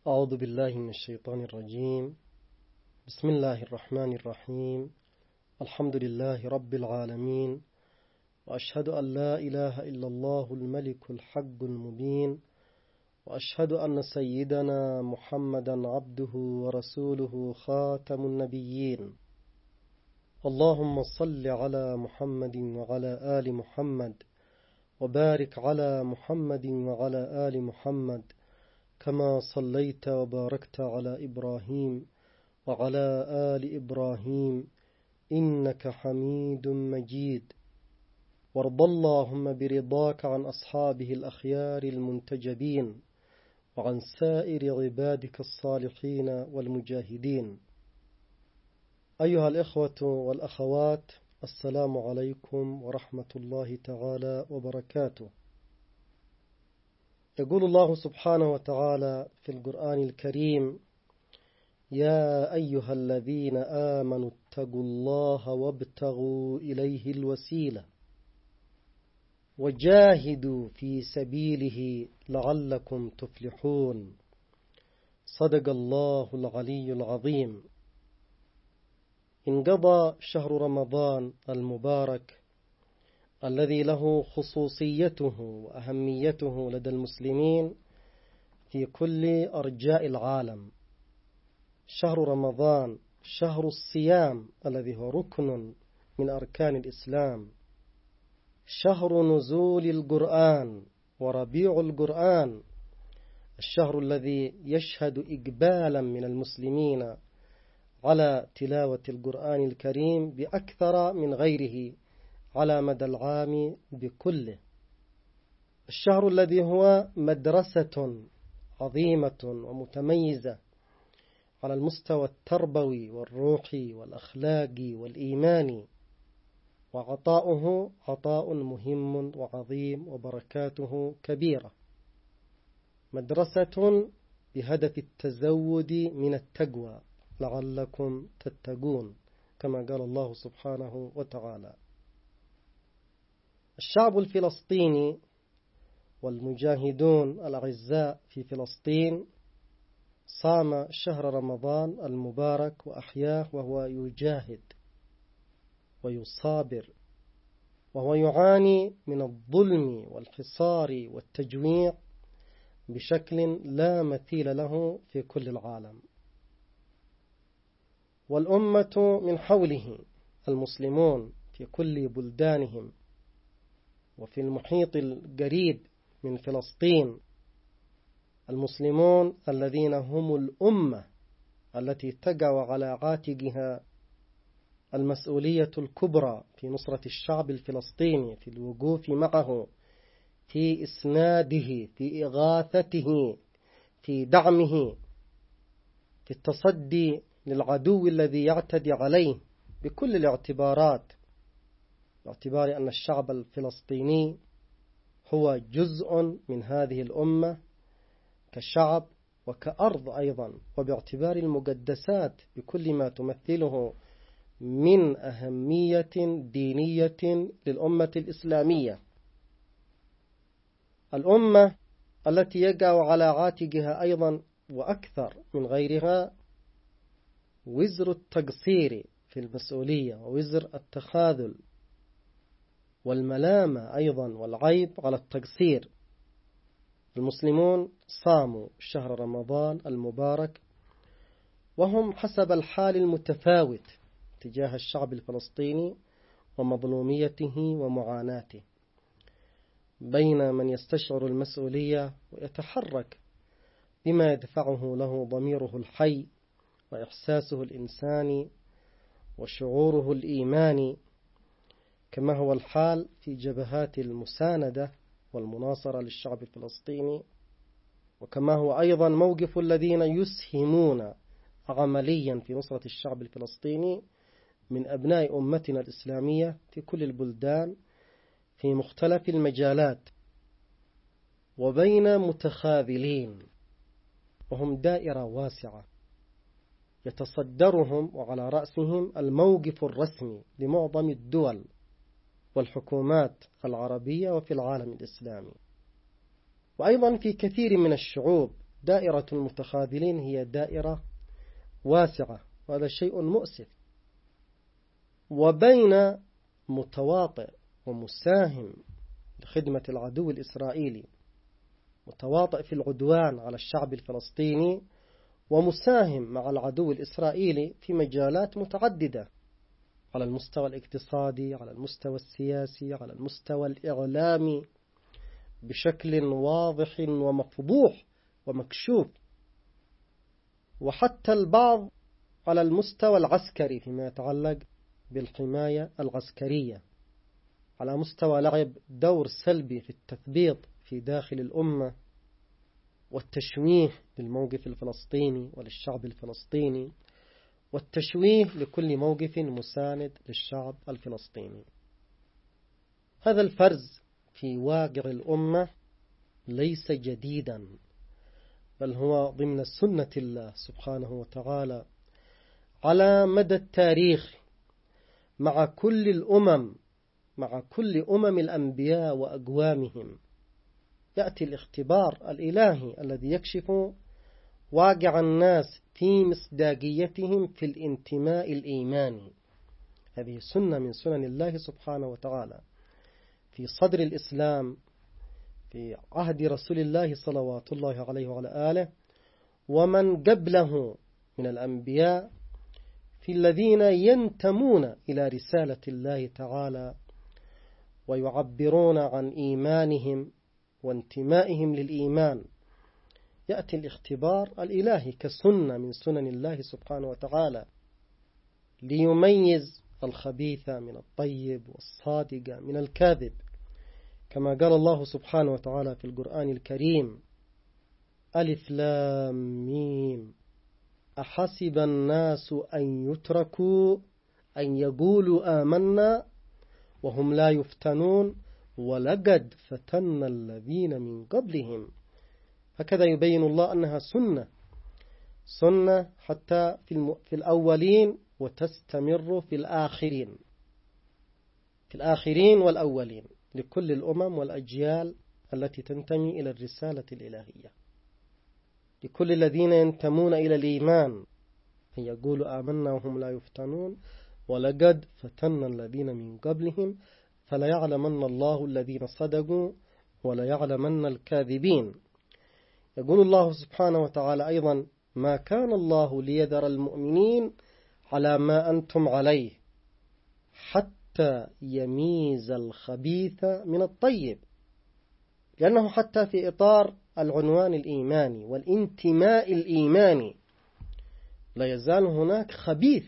أعوذ بالله من الشيطان الرجيم. بسم الله الرحمن الرحيم. الحمد لله رب العالمين، وأشهد أن لا إله إلا الله الملك الحق المبين، وأشهد أن سيدنا محمدا عبده ورسوله خاتم النبيين. اللهم صل على محمد وعلى آل محمد، وبارك على محمد وعلى آل محمد كما صليت وباركت على إبراهيم وعلى آل إبراهيم إنك حميد مجيد. وارض اللهم برضاك عن أصحابه الأخيار المنتجبين، وعن سائر عبادك الصالحين والمجاهدين. أيها الإخوة والأخوات، السلام عليكم ورحمة الله تعالى وبركاته. يقول الله سبحانه وتعالى في القرآن الكريم: يا أيها الذين آمنوا اتقوا الله وابتغوا إليه الوسيلة وجاهدوا في سبيله لعلكم تفلحون. صدق الله العلي العظيم. انقضى شهر رمضان المبارك الذي له خصوصيته وأهميته لدى المسلمين في كل أرجاء العالم. شهر رمضان شهر الصيام الذي هو ركن من أركان الإسلام، شهر نزول القرآن وربيع القرآن، الشهر الذي يشهد إقبالا من المسلمين على تلاوة القرآن الكريم بأكثر من غيره على مدى العام بكله. الشهر الذي هو مدرسة عظيمة ومتميزة على المستوى التربوي والروحي والأخلاقي والإيماني، وعطاؤه عطاء مهم وعظيم وبركاته كبيرة. مدرسة بهدف التزود من التقوى لعلكم تتقون، كما قال الله سبحانه وتعالى. الشعب الفلسطيني والمجاهدون الأعزاء في فلسطين صام شهر رمضان المبارك وأحياه وهو يجاهد ويصابر، وهو يعاني من الظلم والحصار والتجويع بشكل لا مثيل له في كل العالم. والأمة من حوله المسلمون في كل بلدانهم وفي المحيط القريب من فلسطين، المسلمون الذين هم الأمة التي تقع على عاتقها المسؤولية الكبرى في نصرة الشعب الفلسطيني، في الوقوف معه، في إسناده، في إغاثته، في دعمه، في التصدي للعدو الذي يعتدي عليه بكل الاعتبارات، باعتبار أن الشعب الفلسطيني هو جزء من هذه الأمة كشعب وكأرض أيضا، وباعتبار المقدسات بكل ما تمثله من أهمية دينية للأمة الإسلامية. الأمة التي يقع على عاتقها أيضا وأكثر من غيرها وزر التقصير في المسؤولية، ووزر التخاذل والملامة أيضا والعيب على التقصير. المسلمون صاموا شهر رمضان المبارك وهم حسب الحال المتفاوت تجاه الشعب الفلسطيني ومظلوميته ومعاناته، بين من يستشعر المسؤولية ويتحرك بما يدفعه له ضميره الحي وإحساسه الإنساني وشعوره الإيماني، كما هو الحال في جبهات المساندة والمناصرة للشعب الفلسطيني، وكما هو أيضا موقف الذين يسهمون عمليا في نصرة الشعب الفلسطيني من أبناء أمتنا الإسلامية في كل البلدان في مختلف المجالات، وبين متخاذلين وهم دائرة واسعة يتصدرهم وعلى رأسهم الموقف الرسمي لمعظم الدول والحكومات العربية وفي العالم الإسلامي، وأيضا في كثير من الشعوب دائرة المتخاذلين هي دائرة واسعة، وهذا شيء مؤسف. وبين متواطئ ومساهم لخدمة العدو الإسرائيلي، متواطئ في العدوان على الشعب الفلسطيني، ومساهم مع العدو الإسرائيلي في مجالات متعددة، على المستوى الاقتصادي، على المستوى السياسي، على المستوى الإعلامي، بشكل واضح ومفضوح ومكشوف، وحتى البعض على المستوى العسكري فيما يتعلق بالحماية العسكرية، على مستوى لعب دور سلبي في التثبيط في داخل الأمة والتشويه للموقف الفلسطيني وللشعب الفلسطيني، والتشويه لكل موقف مساند للشعب الفلسطيني. هذا الفرز في واقع الأمة ليس جديدا، بل هو ضمن سنة الله سبحانه وتعالى على مدى التاريخ مع كل الأمم، مع كل أمم الأنبياء وأقوامهم. يأتي الاختبار الإلهي الذي يكشف واقع الناس في مصداقيتهم في الانتماء الإيماني. هذه سنة من سنن الله سبحانه وتعالى في صدر الإسلام في عهد رسول الله صلوات الله عليه وعلى آله، ومن قبله من الأنبياء، في الذين ينتمون إلى رسالة الله تعالى ويعبرون عن إيمانهم وانتمائهم للإيمان. يأتي الاختبار الإلهي كسنة من سنن الله سبحانه وتعالى ليميز الخبيث من الطيب والصادق من الكاذب، كما قال الله سبحانه وتعالى في القرآن الكريم: ألف لام ميم أحسب الناس أن يتركوا أن يقولوا آمنا وهم لا يفتنون ولقد فتنا الذين من قبلهم. هكذا يبين الله أنها سنة حتى في الأولين وتستمر في الآخرين والأولين، لكل الأمم والأجيال التي تنتمي إلى الرسالة الإلهية، لكل الذين ينتمون إلى الإيمان أن يقولوا آمنا وهم لا يفتنون ولقد فتنا الذين من قبلهم فليعلمن الله الذين صدقوا وليعلمن الكاذبين. يقول الله سبحانه وتعالى أيضا: ما كان الله ليذر المؤمنين على ما أنتم عليه حتى يميز الخبيث من الطيب، لأنه حتى في إطار العنوان الإيماني والانتماء الإيماني لا يزال هناك خبيث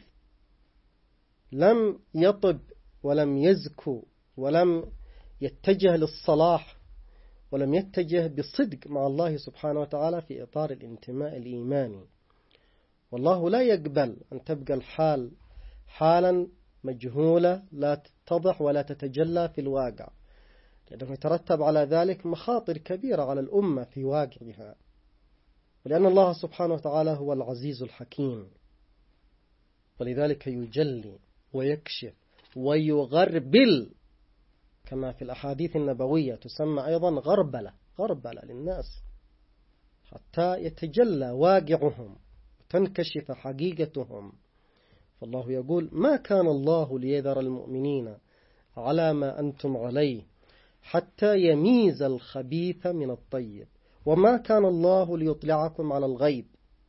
لم يطب ولم يزكو ولم يتجه للصلاح ولم يتجه بصدق مع الله سبحانه وتعالى في إطار الانتماء الإيماني. والله لا يقبل أن تبقى الحال حالا مجهولة لا تتضح ولا تتجلى في الواقع، لأنه يترتب على ذلك مخاطر كبيرة على الأمة في واقعها، ولأن الله سبحانه وتعالى هو العزيز الحكيم، ولذلك يجلي ويكشف ويغربل، كما في الأحاديث النبوية تسمى أيضا غربلة للناس، حتى يتجلى واقعهم وتنكشف حقيقتهم. فالله يقول: ما كان الله ليذر المؤمنين على ما أنتم عليه حتى يميز الخبيث من الطيب وما كان الله ليطلعكم على الغيب.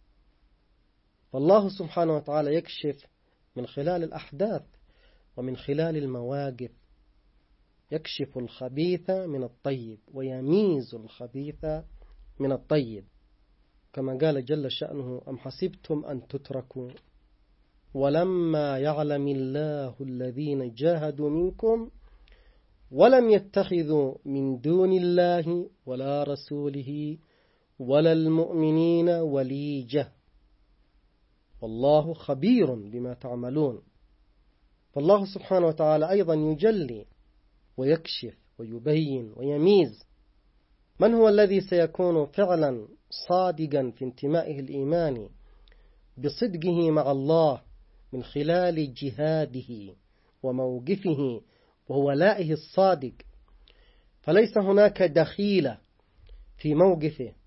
فالله سبحانه وتعالى يكشف من خلال الأحداث ومن خلال المواقف، يكشف الخبيث من الطيب ويميز الخبيث من الطيب، كما قال جل شأنه: أم حسبتم أن تتركوا ولما يعلم الله الذين جاهدوا منكم ولم يتخذوا من دون الله ولا رسوله ولا المؤمنين وليجة والله خبير بما تعملون. فالله سبحانه وتعالى أيضا يجلي ويكشف ويبين ويميز من هو الذي سيكون فعلا صادقا في انتمائه الإيماني بصدقه مع الله من خلال جهاده وموقفه وولائه الصادق، فليس هناك دخيلة في موقفه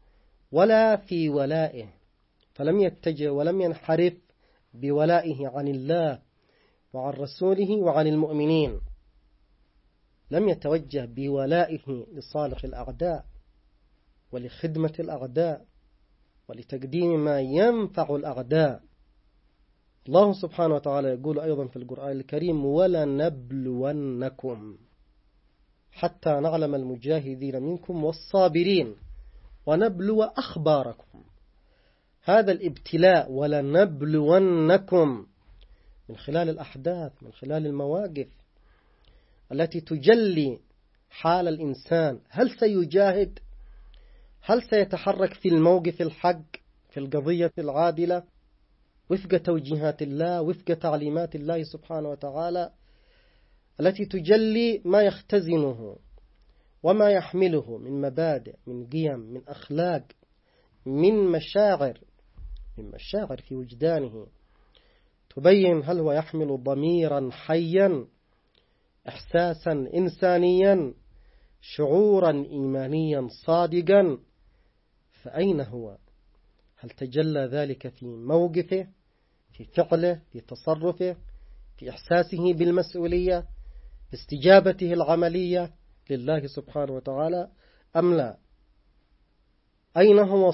ولا في ولائه، فلم يتجه ولم ينحرف بولائه عن الله وعن رسوله وعن المؤمنين، لم يتوجه بولائه لصالح الأعداء ولخدمة الأعداء ولتقديم ما ينفع الأعداء. الله سبحانه وتعالى يقول أيضا في القرآن الكريم: ولنبلونكم حتى نعلم المجاهدين منكم والصابرين ونبلو أخباركم. هذا الابتلاء ولنبلونكم من خلال الأحداث، من خلال المواقف التي تجلي حال الإنسان، هل سيجاهد؟ هل سيتحرك في الموقف الحق، في القضية العادلة، وفق توجيهات الله، وفق تعليمات الله سبحانه وتعالى التي تجلي ما يختزنه وما يحمله من مبادئ، من قيم، من أخلاق، من مشاعر في وجدانه، تبين هل هو يحمل ضميرا حيا، إحساسا إنسانيا، شعورا إيمانيا صادقا. فأين هو؟ هل تجلى ذلك في موقفه، في فعله، في تصرفه، في إحساسه بالمسؤولية، في استجابته العملية لله سبحانه وتعالى أم لا؟ أين هو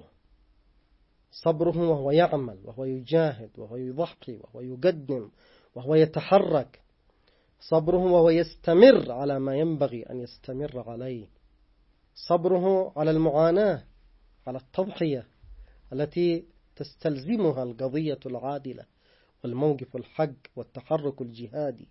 صبره وهو يعمل وهو يجاهد وهو يضحي وهو يقدم وهو يتحرك، صبره وهو يستمر على ما ينبغي أن يستمر عليه، صبره على المعاناة، على التضحية التي تستلزمها القضية العادلة والموقف الحق والتحرك الجهادي.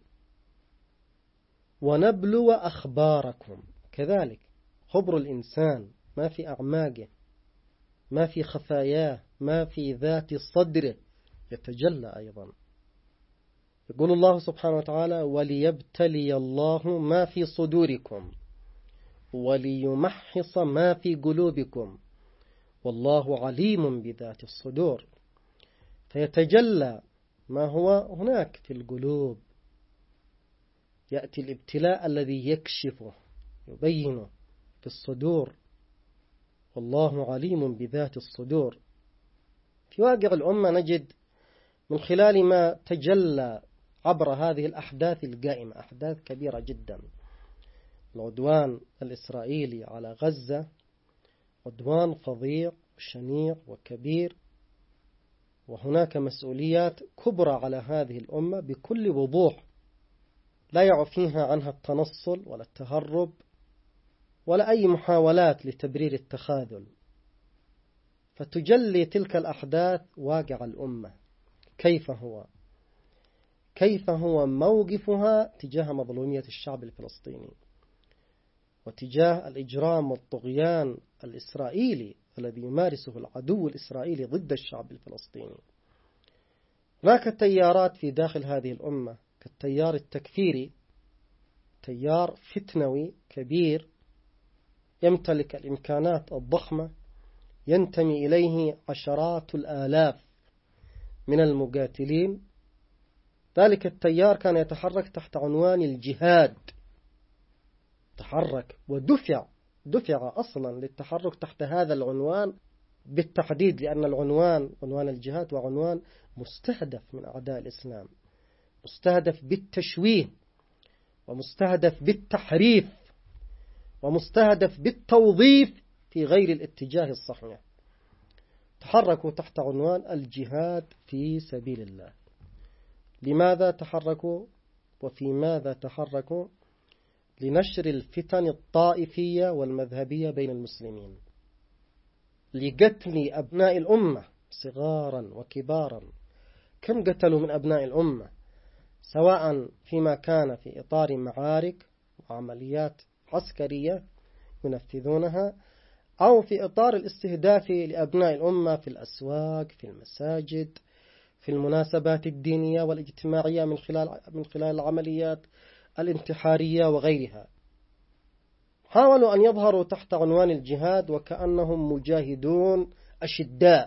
ونبلو أخباركم، كذلك خبر الإنسان ما في أعماقه، ما في خفاياه، ما في ذات صدره يتجلى أيضا. يقول الله سبحانه وتعالى: وليبتلي الله ما في صدوركم وليمحص ما في قلوبكم والله عليم بذات الصدور. فيتجلى ما هو هناك في القلوب، يأتي الابتلاء الذي يكشفه يبينه في الصدور، والله عليم بذات الصدور. في واقع الأمة نجد من خلال ما تجلى عبر هذه الأحداث القائمة، أحداث كبيرة جدا. العدوان الإسرائيلي على غزة عدوان فظيع شنيع وكبير، وهناك مسؤوليات كبرى على هذه الأمة بكل وضوح لا يعفيها عنها التنصل ولا التهرب ولا أي محاولات لتبرير التخاذل. فتجلي تلك الأحداث واقع الأمة، كيف هو موقفها تجاه مظلومية الشعب الفلسطيني وتجاه الإجرام والطغيان الإسرائيلي الذي يمارسه العدو الإسرائيلي ضد الشعب الفلسطيني. هناك تيارات في داخل هذه الأمة كالتيار التكفيري، تيار فتنوي كبير يمتلك الإمكانات الضخمة، ينتمي إليه عشرات الآلاف من المقاتلين. ذلك التيار كان يتحرك تحت عنوان الجهاد، تحرك ودفع أصلا للتحرك تحت هذا العنوان بالتحديد، لأن عنوان الجهاد وعنوان مستهدف من أعداء الإسلام، مستهدف بالتشويه ومستهدف بالتحريف ومستهدف بالتوظيف في غير الاتجاه الصحيح. تحركوا تحت عنوان الجهاد في سبيل الله. لماذا تحركوا وفي ماذا تحركوا؟ لنشر الفتن الطائفية والمذهبية بين المسلمين، لقتل أبناء الأمة صغارا وكبارا. كم قتلوا من أبناء الأمة، سواء فيما كان في إطار معارك وعمليات عسكرية ينفذونها، أو في إطار الاستهداف لأبناء الأمة في الأسواق، في المساجد، في المناسبات الدينية والاجتماعية من خلال العمليات الانتحارية وغيرها. حاولوا أن يظهروا تحت عنوان الجهاد وكأنهم مجاهدون أشداء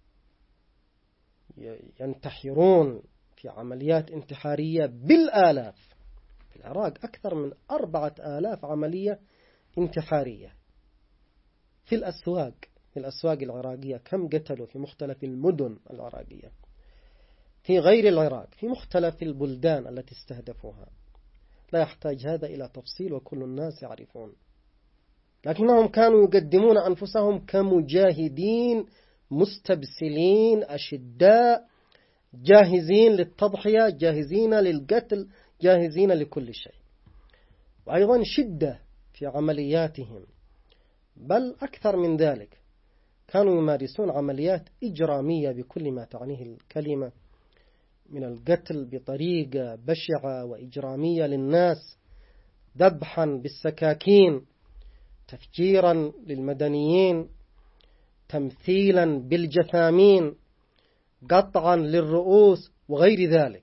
ينتحرون في عمليات انتحارية بالآلاف. في العراق أكثر من 4000 عملية انتحارية، في الأسواق في الأسواق العراقية كم قتلوا في مختلف المدن العراقية في غير العراق في مختلف البلدان التي استهدفوها، لا يحتاج هذا إلى تفصيل وكل الناس يعرفون. لكنهم كانوا يقدمون أنفسهم كمجاهدين مستبسلين أشداء، جاهزين للتضحية، جاهزين للقتل، جاهزين لكل شيء. وأيضا شدة في عملياتهم، بل أكثر من ذلك كانوا يمارسون عمليات إجرامية بكل ما تعنيه الكلمة من القتل بطريقة بشعة وإجرامية للناس، ذبحا بالسكاكين، تفجيرا للمدنيين، تمثيلا بالجثامين، قطعا للرؤوس وغير ذلك.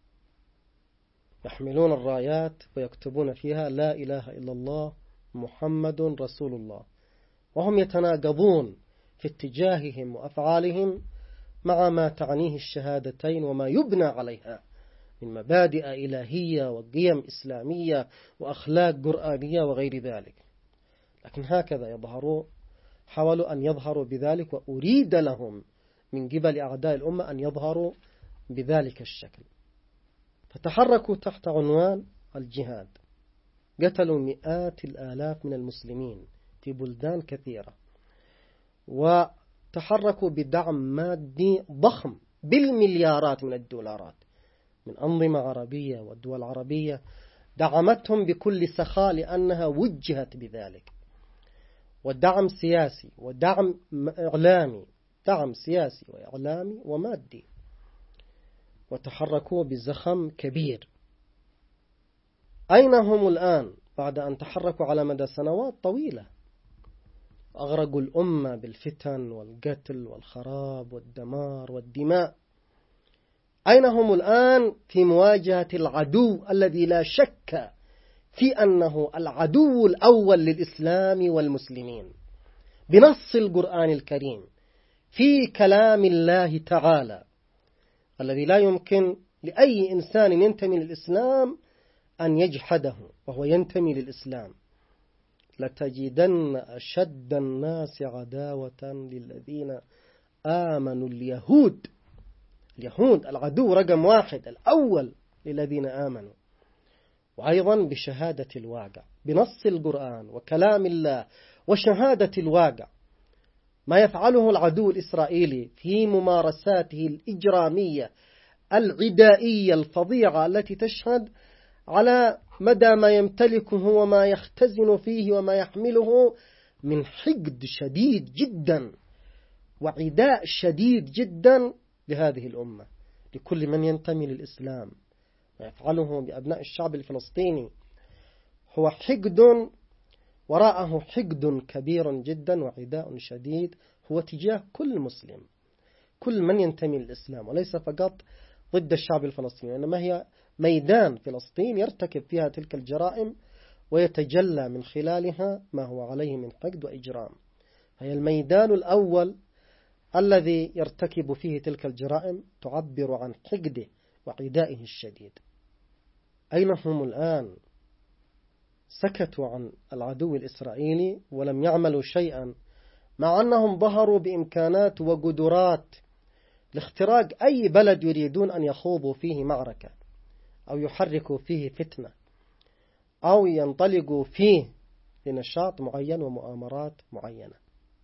يحملون الرايات ويكتبون فيها لا إله إلا الله محمد رسول الله، وهم يتناقضون في اتجاههم وأفعالهم مع ما تعنيه الشهادتين وما يبنى عليها من مبادئ إلهية وقيم إسلامية وأخلاق قرآنية وغير ذلك. لكن هكذا يظهروا، حاولوا أن يظهروا بذلك، وأريد لهم من قبل أعداء الأمة أن يظهروا بذلك الشكل. فتحركوا تحت عنوان الجهاد، قتلوا مئات الآلاف من المسلمين في بلدان كثيرة، وتحركوا بدعم مادي ضخم بالمليارات من الدولارات من أنظمة عربية والدول العربية، دعمتهم بكل سخاء لأنها وجهت بذلك. ودعم سياسي ودعم إعلامي، دعم سياسي وإعلامي ومادي، وتحركوا بزخم كبير. أين هم الآن بعد أن تحركوا على مدى سنوات طويلة؟ أغرقوا الأمة بالفتن والقتل والخراب والدمار والدماء. أين هم الآن في مواجهة العدو الذي لا شك في أنه العدو الأول للإسلام والمسلمين، بنص القرآن الكريم في كلام الله تعالى الذي لا يمكن لأي إنسان ينتمي للإسلام أن يجحده وهو ينتمي للإسلام. لتجدن أشد الناس عداوة للذين آمنوا اليهود العدو رقم واحد الأول للذين آمنوا. وأيضا بشهادة الواقع بنص القرآن وكلام الله وشهادة الواقع، ما يفعله العدو الإسرائيلي في ممارساته الإجرامية العدائية الفظيعة التي تشهد على مدى ما يمتلكه وما يختزن فيه وما يحمله من حقد شديد جدا وعداء شديد جدا لهذه الأمة، لكل من ينتمي للإسلام. ما يفعله بأبناء الشعب الفلسطيني هو حقد وراءه حقد كبير جدا وعداء شديد هو تجاه كل مسلم، كل من ينتمي للإسلام، وليس فقط ضد الشعب الفلسطيني، إنما هي ميدان فلسطين يرتكب فيها تلك الجرائم ويتجلى من خلالها ما هو عليه من حقد وإجرام. هي الميدان الأول الذي يرتكب فيه تلك الجرائم تعبر عن حقده وعدائه الشديد. أين هم الآن؟ سكتوا عن العدو الإسرائيلي ولم يعملوا شيئا، مع أنهم ظهروا بإمكانات وقدرات لاختراق أي بلد يريدون أن يخوضوا فيه معركة أو يحركوا فيه فتنة أو ينطلقوا فيه لنشاط معين ومؤامرات معينة.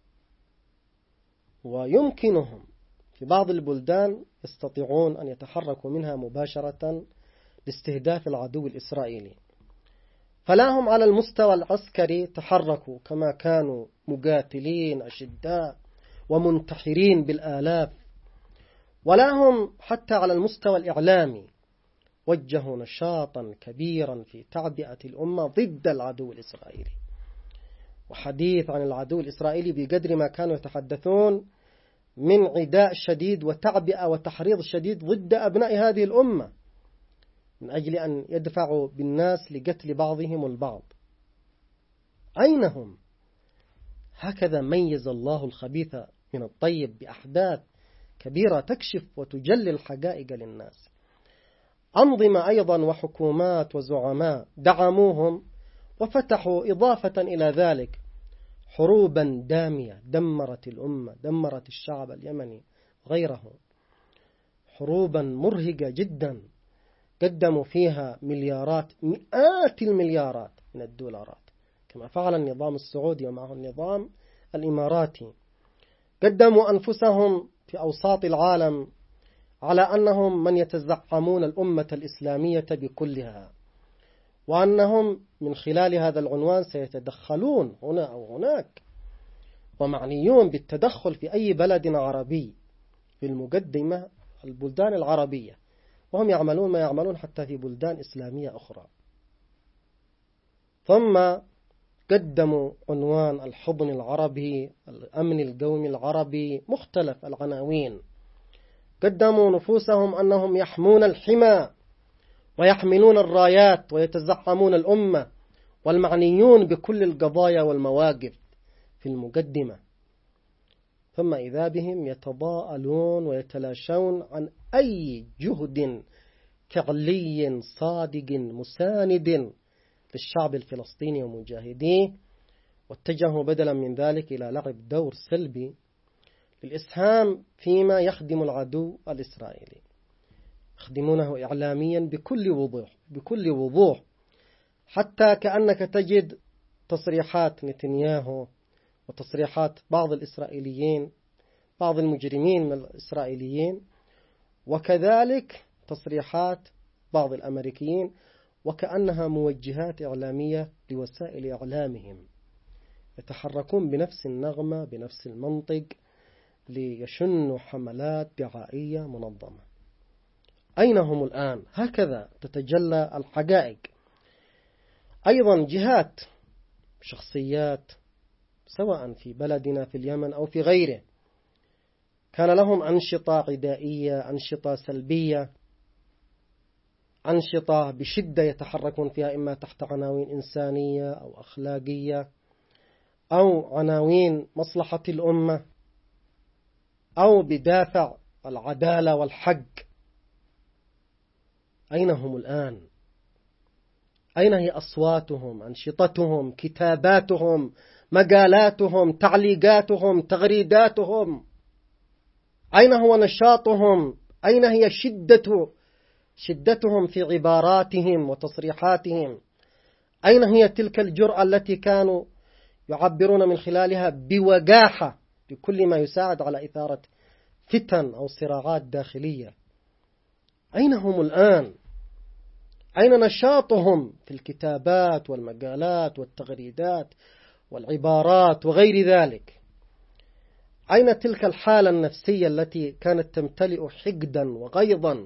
ويمكنهم في بعض البلدان يستطيعون أن يتحركوا منها مباشرة لاستهداف العدو الإسرائيلي، فلا هم على المستوى العسكري تحركوا كما كانوا مقاتلين أشداء ومنتحرين بالآلاف، ولا هم حتى على المستوى الإعلامي وجهوا نشاطا كبيرا في تعبئة الأمة ضد العدو الإسرائيلي وحديث عن العدو الإسرائيلي بقدر ما كانوا يتحدثون من عداء شديد وتعبئة وتحريض شديد ضد أبناء هذه الأمة من أجل أن يدفعوا بالناس لقتل بعضهم البعض. أين هم؟ هكذا ميز الله الخبيث من الطيب بأحداث كبيرة تكشف وتجلي الحقائق للناس. أنظمة أيضا وحكومات وزعماء دعموهم وفتحوا إضافة إلى ذلك حروبا دامية دمرت الأمة، دمرت الشعب اليمني وغيره، حروبا مرهقة جدا قدموا فيها مليارات، مئات المليارات من الدولارات، كما فعل النظام السعودي ومعه النظام الإماراتي. قدموا أنفسهم في أوساط العالم على أنهم من يتزعمون الأمة الإسلامية بكلها، وأنهم من خلال هذا العنوان سيتدخلون هنا أو هناك، ومعنيون بالتدخل في أي بلد عربي، في المقدمة البلدان العربية، وهم يعملون ما يعملون حتى في بلدان إسلامية أخرى. ثم قدموا عنوان الحضن العربي، الأمن القومي العربي، مختلف العناوين. قدموا نفوسهم أنهم يحمون الحمى ويحملون الرايات ويتزعمون الأمة، والمعنيون بكل القضايا والمواقف في المقدمة. ثم إذا بهم يتضاءلون ويتلاشون عن أي جهد فعلي صادق مساند للشعب الفلسطيني ومجاهديه، واتجهوا بدلا من ذلك إلى لعب دور سلبي للإسهام فيما يخدم العدو الإسرائيلي. يخدمونه إعلاميا بكل وضوح، حتى كأنك تجد تصريحات نتنياهو وتصريحات بعض الإسرائيليين، بعض المجرمين من الإسرائيليين، وكذلك تصريحات بعض الأمريكيين، وكأنها موجهات إعلامية لوسائل إعلامهم، يتحركون بنفس النغمة بنفس المنطق ليشنوا حملات دعائية منظمة. أين هم الآن؟ هكذا تتجلى الحقائق. أيضا جهات، شخصيات، سواء في بلدنا في اليمن أو في غيره، كان لهم أنشطة عدائية، أنشطة سلبية، أنشطة بشدة يتحركون فيها إما تحت عناوين إنسانية أو أخلاقية أو عناوين مصلحة الأمة أو بدافع العدالة والحق. أين هم الآن؟ أين هي أصواتهم، أنشطتهم، كتاباتهم، مقالاتهم، تعليقاتهم، تغريداتهم؟ أين هو نشاطهم؟ أين هي شدتهم في عباراتهم وتصريحاتهم؟ أين هي تلك الجرأة التي كانوا يعبرون من خلالها بوقاحة بكل ما يساعد على إثارة فتن أو صراعات داخلية؟ أين هم الآن؟ أين نشاطهم في الكتابات والمقالات والتغريدات والعبارات وغير ذلك؟ أين تلك الحالة النفسية التي كانت تمتلئ حقدا وغيظا؟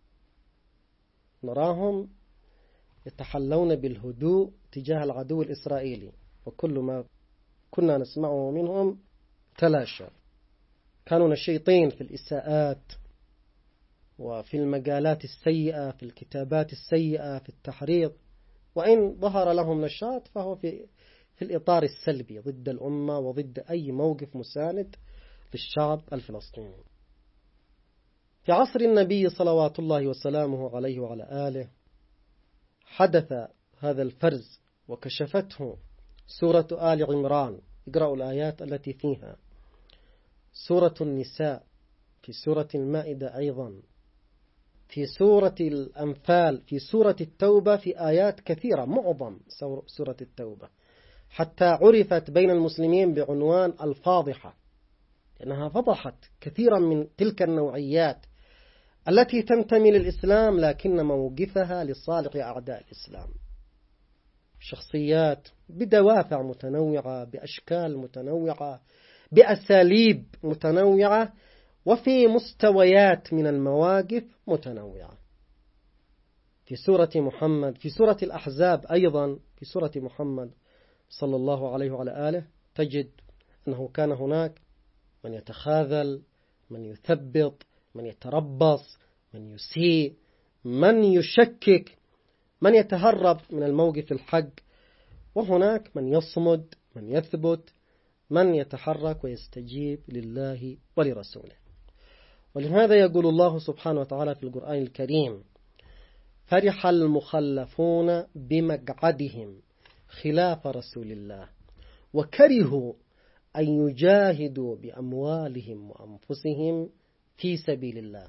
نراهم يتحلون بالهدوء تجاه العدو الإسرائيلي، وكل ما كنا نسمعه منهم تلاشى. كانوا نشيطين في الإساءات وفي المقالات السيئة، في الكتابات السيئة، في التحريض، وإن ظهر لهم نشاط فهو في الإطار السلبي ضد الأمة وضد أي موقف مساند للشعب الفلسطيني. في عصر النبي صلوات الله وسلامه عليه وعلى آله حدث هذا الفرز وكشفته سورة آل عمران. اقرأوا الآيات التي فيها، سورة النساء، في سورة المائدة أيضا، في سورة الأنفال، في سورة التوبة، في آيات كثيرة، معظم سورة التوبة، حتى عرفت بين المسلمين بعنوان الفاضحة، لأنها فضحت كثيرا من تلك النوعيات التي تنتمي للإسلام لكن موقفها لصالح أعداء الإسلام. شخصيات بدوافع متنوعة، بأشكال متنوعة، بأساليب متنوعة، وفي مستويات من المواقف متنوعة. في سورة محمد، في سورة الأحزاب أيضا، في سورة محمد صلى الله عليه وعلى آله، تجد أنه كان هناك من يتخاذل، من يثبط، من يتربص، من يسيء، من يشكك، من يتهرب من الموقف الحق، وهناك من يصمد، من يثبت، من يتحرك ويستجيب لله ولرسوله. ولهذا يقول الله سبحانه وتعالى في القرآن الكريم: فرح المخلفون بمقعدهم خلاف رسول الله وكرهوا أن يجاهدوا بأموالهم وأنفسهم في سبيل الله.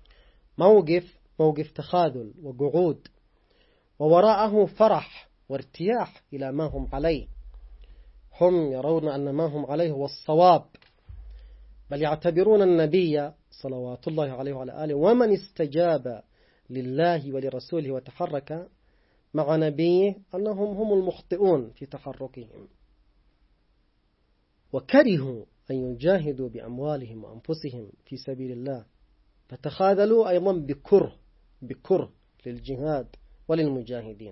موقف تخاذل وقعود، ووراءه فرح وارتياح إلى ما هم عليه. هم يرون أن ما هم عليه هو الصواب، بل يعتبرون النبي صلوات الله عليه وعلى آله ومن استجاب لله ولرسوله وتحرك مع نبيه أنهم هم المخطئون في تحركهم. وكرهوا أن يجاهدوا بأموالهم وأنفسهم في سبيل الله، فتخاذلوا أيضا بكره للجهاد وللمجاهدين.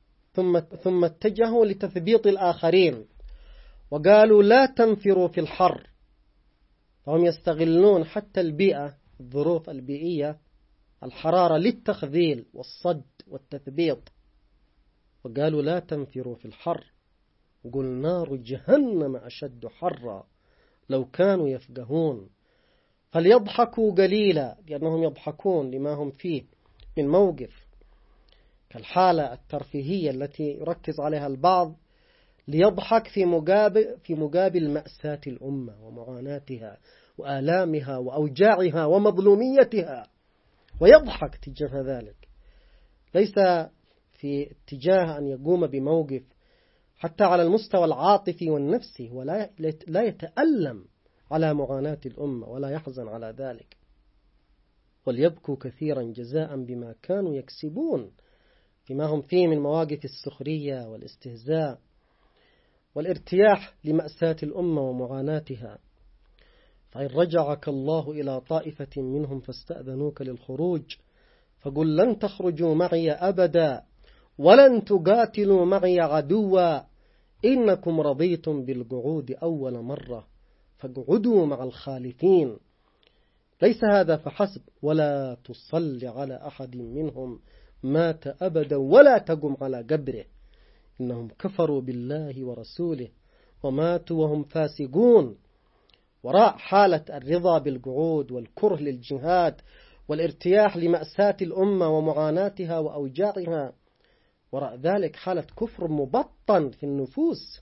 ثم اتجهوا لتثبيط الآخرين وقالوا لا تنفروا في الحر، فهم يستغلون حتى البيئة، الظروف البيئية، الحرارة للتخذيل والصد والتثبيط. وقالوا لا تنفروا في الحر، قل نار جهنم أشد حرا لو كانوا يفقهون. فليضحكوا قليلا، لأنهم يضحكون لما هم فيه من موقف كالحالة الترفيهية التي يركز عليها البعض، ليضحك في مقابل مأساة الأمة ومعاناتها وآلامها وأوجاعها ومظلوميتها، ويضحك تجاه ذلك، ليس في اتجاه أن يقوم بموقف حتى على المستوى العاطفي والنفسي، ولا يتألم على معاناة الأمة ولا يحزن على ذلك. وليبكوا كثيرا جزاء بما كانوا يكسبون، فيما هم فيه من مواقف السخرية والاستهزاء والارتياح لمأساة الأمة ومعاناتها. فإن رجعك الله إلى طائفة منهم فاستأذنوك للخروج فقل لن تخرجوا معي أبدا ولن تقاتلوا معي عدوا إنكم رضيتم بالقعود أول مرة فاقعدوا مع الخالفين. ليس هذا فحسب، ولا تصل على أحد منهم مات أبدا ولا تقم على قبره إنهم كفروا بالله ورسوله وماتوا وهم فاسقون. وراء حالة الرضا بالقعود والكره للجهاد والارتياح لمأساة الأمة ومعاناتها وأوجاعها، وراء ذلك حالة كفر مبطن في النفوس،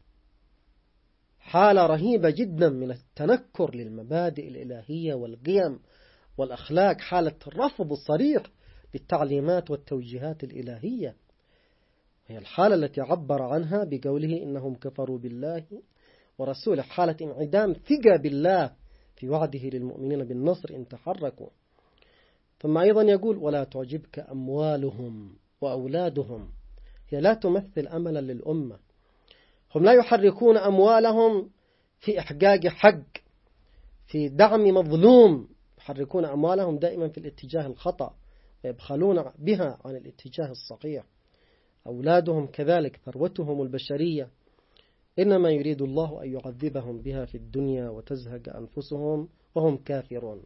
حالة رهيبة جدا من التنكر للمبادئ الإلهية والقيم والأخلاق، حالة رفض صريح للتعليمات والتوجيهات الإلهية. هي الحالة التي عبر عنها بقوله إنهم كفروا بالله ورسوله، حالة انعدام ثقة بالله في وعده للمؤمنين بالنصر إن تحركوا. ثم أيضا يقول ولا تعجبك أموالهم وأولادهم، هي لا تمثل أملا للأمة. هم لا يحركون أموالهم في إحقاق حق، في دعم مظلوم، يحركون أموالهم دائما في الاتجاه الخطأ ويبخلون بها عن الاتجاه الصحيح. أولادهم كذلك ثروتهم البشرية، إنما يريد الله أن يعذبهم بها في الدنيا وتزهق أنفسهم وهم كافرون.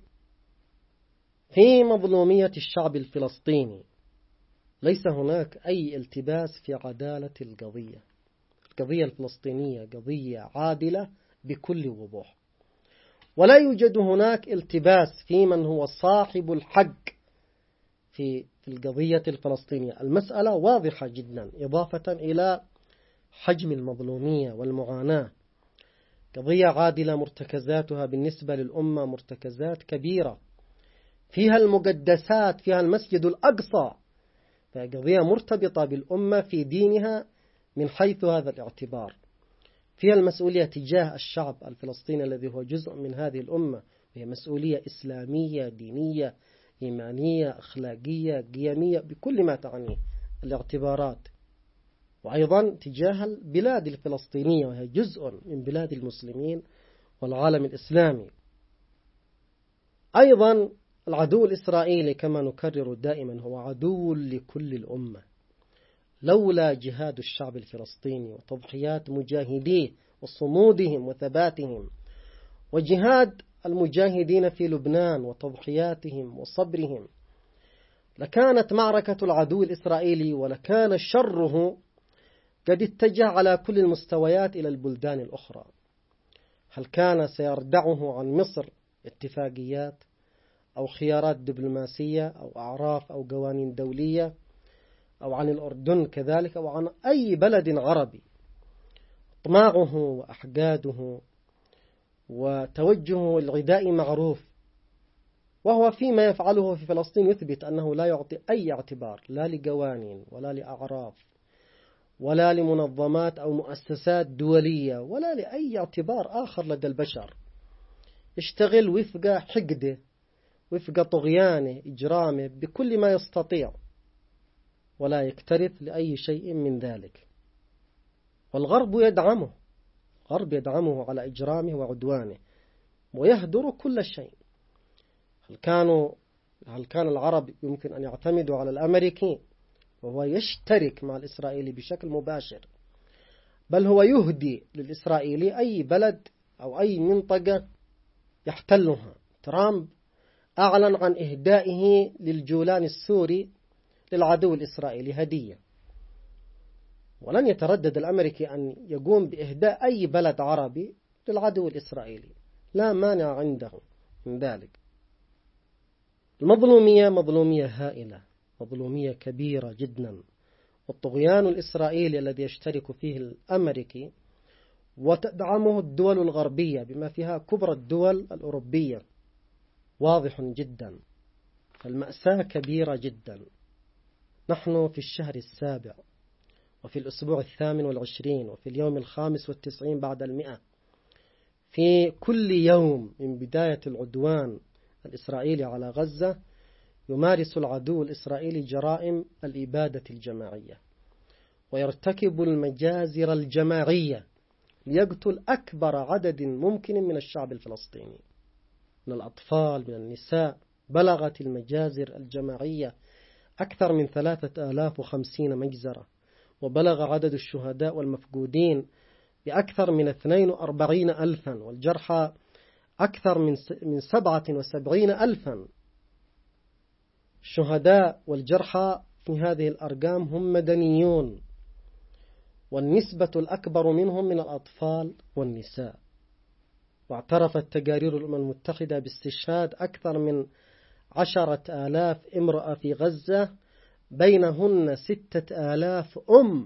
في مظلومية الشعب الفلسطيني ليس هناك أي التباس في عدالة القضية. القضية الفلسطينية قضية عادلة بكل وضوح، ولا يوجد هناك التباس في من هو صاحب الحق في القضية الفلسطينية. المسألة واضحة جدا، إضافة إلى حجم المظلومية والمعاناة. قضية عادلة، مرتكزاتها بالنسبة للأمة مرتكزات كبيرة، فيها المقدسات، فيها المسجد الأقصى، فقضية مرتبطة بالأمة في دينها من حيث هذا الاعتبار. فيها المسؤولية تجاه الشعب الفلسطيني الذي هو جزء من هذه الأمة، وهي مسؤولية إسلامية دينية إيمانية أخلاقية قيمية بكل ما تعنيه الاعتبارات. وأيضا تجاه البلاد الفلسطينية وهي جزء من بلاد المسلمين والعالم الإسلامي. أيضا العدو الإسرائيلي كما نكرر دائما هو عدو لكل الأمة. لولا جهاد الشعب الفلسطيني وتضحيات مجاهديه وصمودهم وثباتهم، وجهاد المجاهدين في لبنان وتضحياتهم وصبرهم، لكانت معركة العدو الإسرائيلي ولكان شره قد اتجه على كل المستويات إلى البلدان الأخرى. هل كان سيردعه عن مصر اتفاقيات أو خيارات دبلوماسية أو أعراف أو قوانين دولية، أو عن الأردن كذلك، أو عن أي بلد عربي؟ أطماعه وأحقاده وتوجهه العدائي معروف، وهو فيما يفعله في فلسطين يثبت أنه لا يعطي أي اعتبار لا لقوانين ولا لأعراف ولا لمنظمات أو مؤسسات دولية ولا لأي اعتبار آخر لدى البشر. يشتغل وفق حقده، وفق طغيانه، إجرامه بكل ما يستطيع، ولا يكترث لأي شيء من ذلك. والغرب يدعمه، الغرب يدعمه على إجرامه وعدوانه ويهدر كل شيء. هل كان العرب يمكن أن يعتمدوا على الأمريكي وهو يشترك مع الإسرائيلي بشكل مباشر، بل هو يهدي للإسرائيلي أي بلد أو أي منطقة يحتلها. ترامب أعلن عن إهدائه للجولان السوري للعدو الإسرائيلي هدية، ولن يتردد الأمريكي أن يقوم بإهداء أي بلد عربي للعدو الإسرائيلي، لا مانع عنده من ذلك. المظلومية مظلومية هائلة، مظلومية كبيرة جدا، والطغيان الإسرائيلي الذي يشترك فيه الأمريكي وتدعمه الدول الغربية بما فيها كبرى الدول الأوروبية واضح جدا. فالمأساة كبيرة جدا. نحن في الشهر السابع وفي الأسبوع 28 وفي اليوم 95 بعد 100. في كل يوم من بداية العدوان الإسرائيلي على غزة يمارس العدو الإسرائيلي جرائم الإبادة الجماعية، ويرتكب المجازر الجماعية ليقتل أكبر عدد ممكن من الشعب الفلسطيني، من الأطفال، من النساء. بلغت المجازر الجماعية أكثر من 3050 مجزرة، وبلغ عدد الشهداء والمفقودين بأكثر من 42,000، والجرحى أكثر من 77,000. الشهداء والجرحى في هذه الأرقام هم مدنيون، والنسبة الأكبر منهم من الأطفال والنساء. واعترفت تقارير الأمم المتحدة باستشهاد أكثر من 10,000 امرأة في غزة، بينهن 6,000 أم.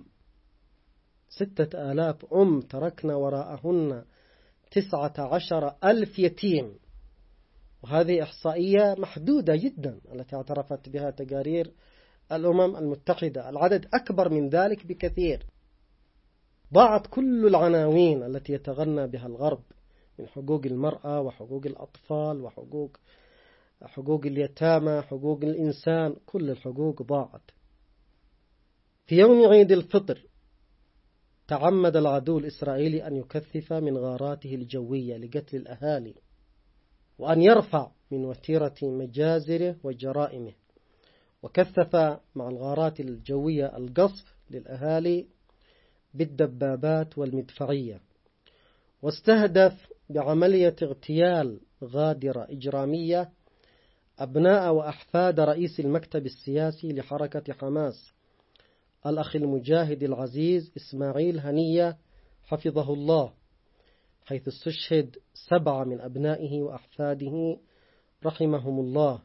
6,000 أم تركن وراءهن 19,000 يتيم. وهذه إحصائية محدودة جدا التي اعترفت بها تقارير الأمم المتحدة. العدد أكبر من ذلك بكثير. ضاعت كل العناوين التي يتغنى بها الغرب من حقوق المرأة وحقوق الأطفال وحقوق اليتامى، حقوق الإنسان، كل الحقوق ضاعت. في يوم عيد الفطر تعمد العدو الإسرائيلي أن يكثف من غاراته الجوية لقتل الأهالي، وأن يرفع من وتيرة مجازره وجرائمه، وكثف مع الغارات الجوية القصف للأهالي بالدبابات والمدفعية، واستهدف بعملية اغتيال غادرة إجرامية أبناء وأحفاد رئيس المكتب السياسي لحركة حماس الأخ المجاهد العزيز إسماعيل هنية حفظه الله، حيث استشهد 7 من أبنائه وأحفاده رحمهم الله.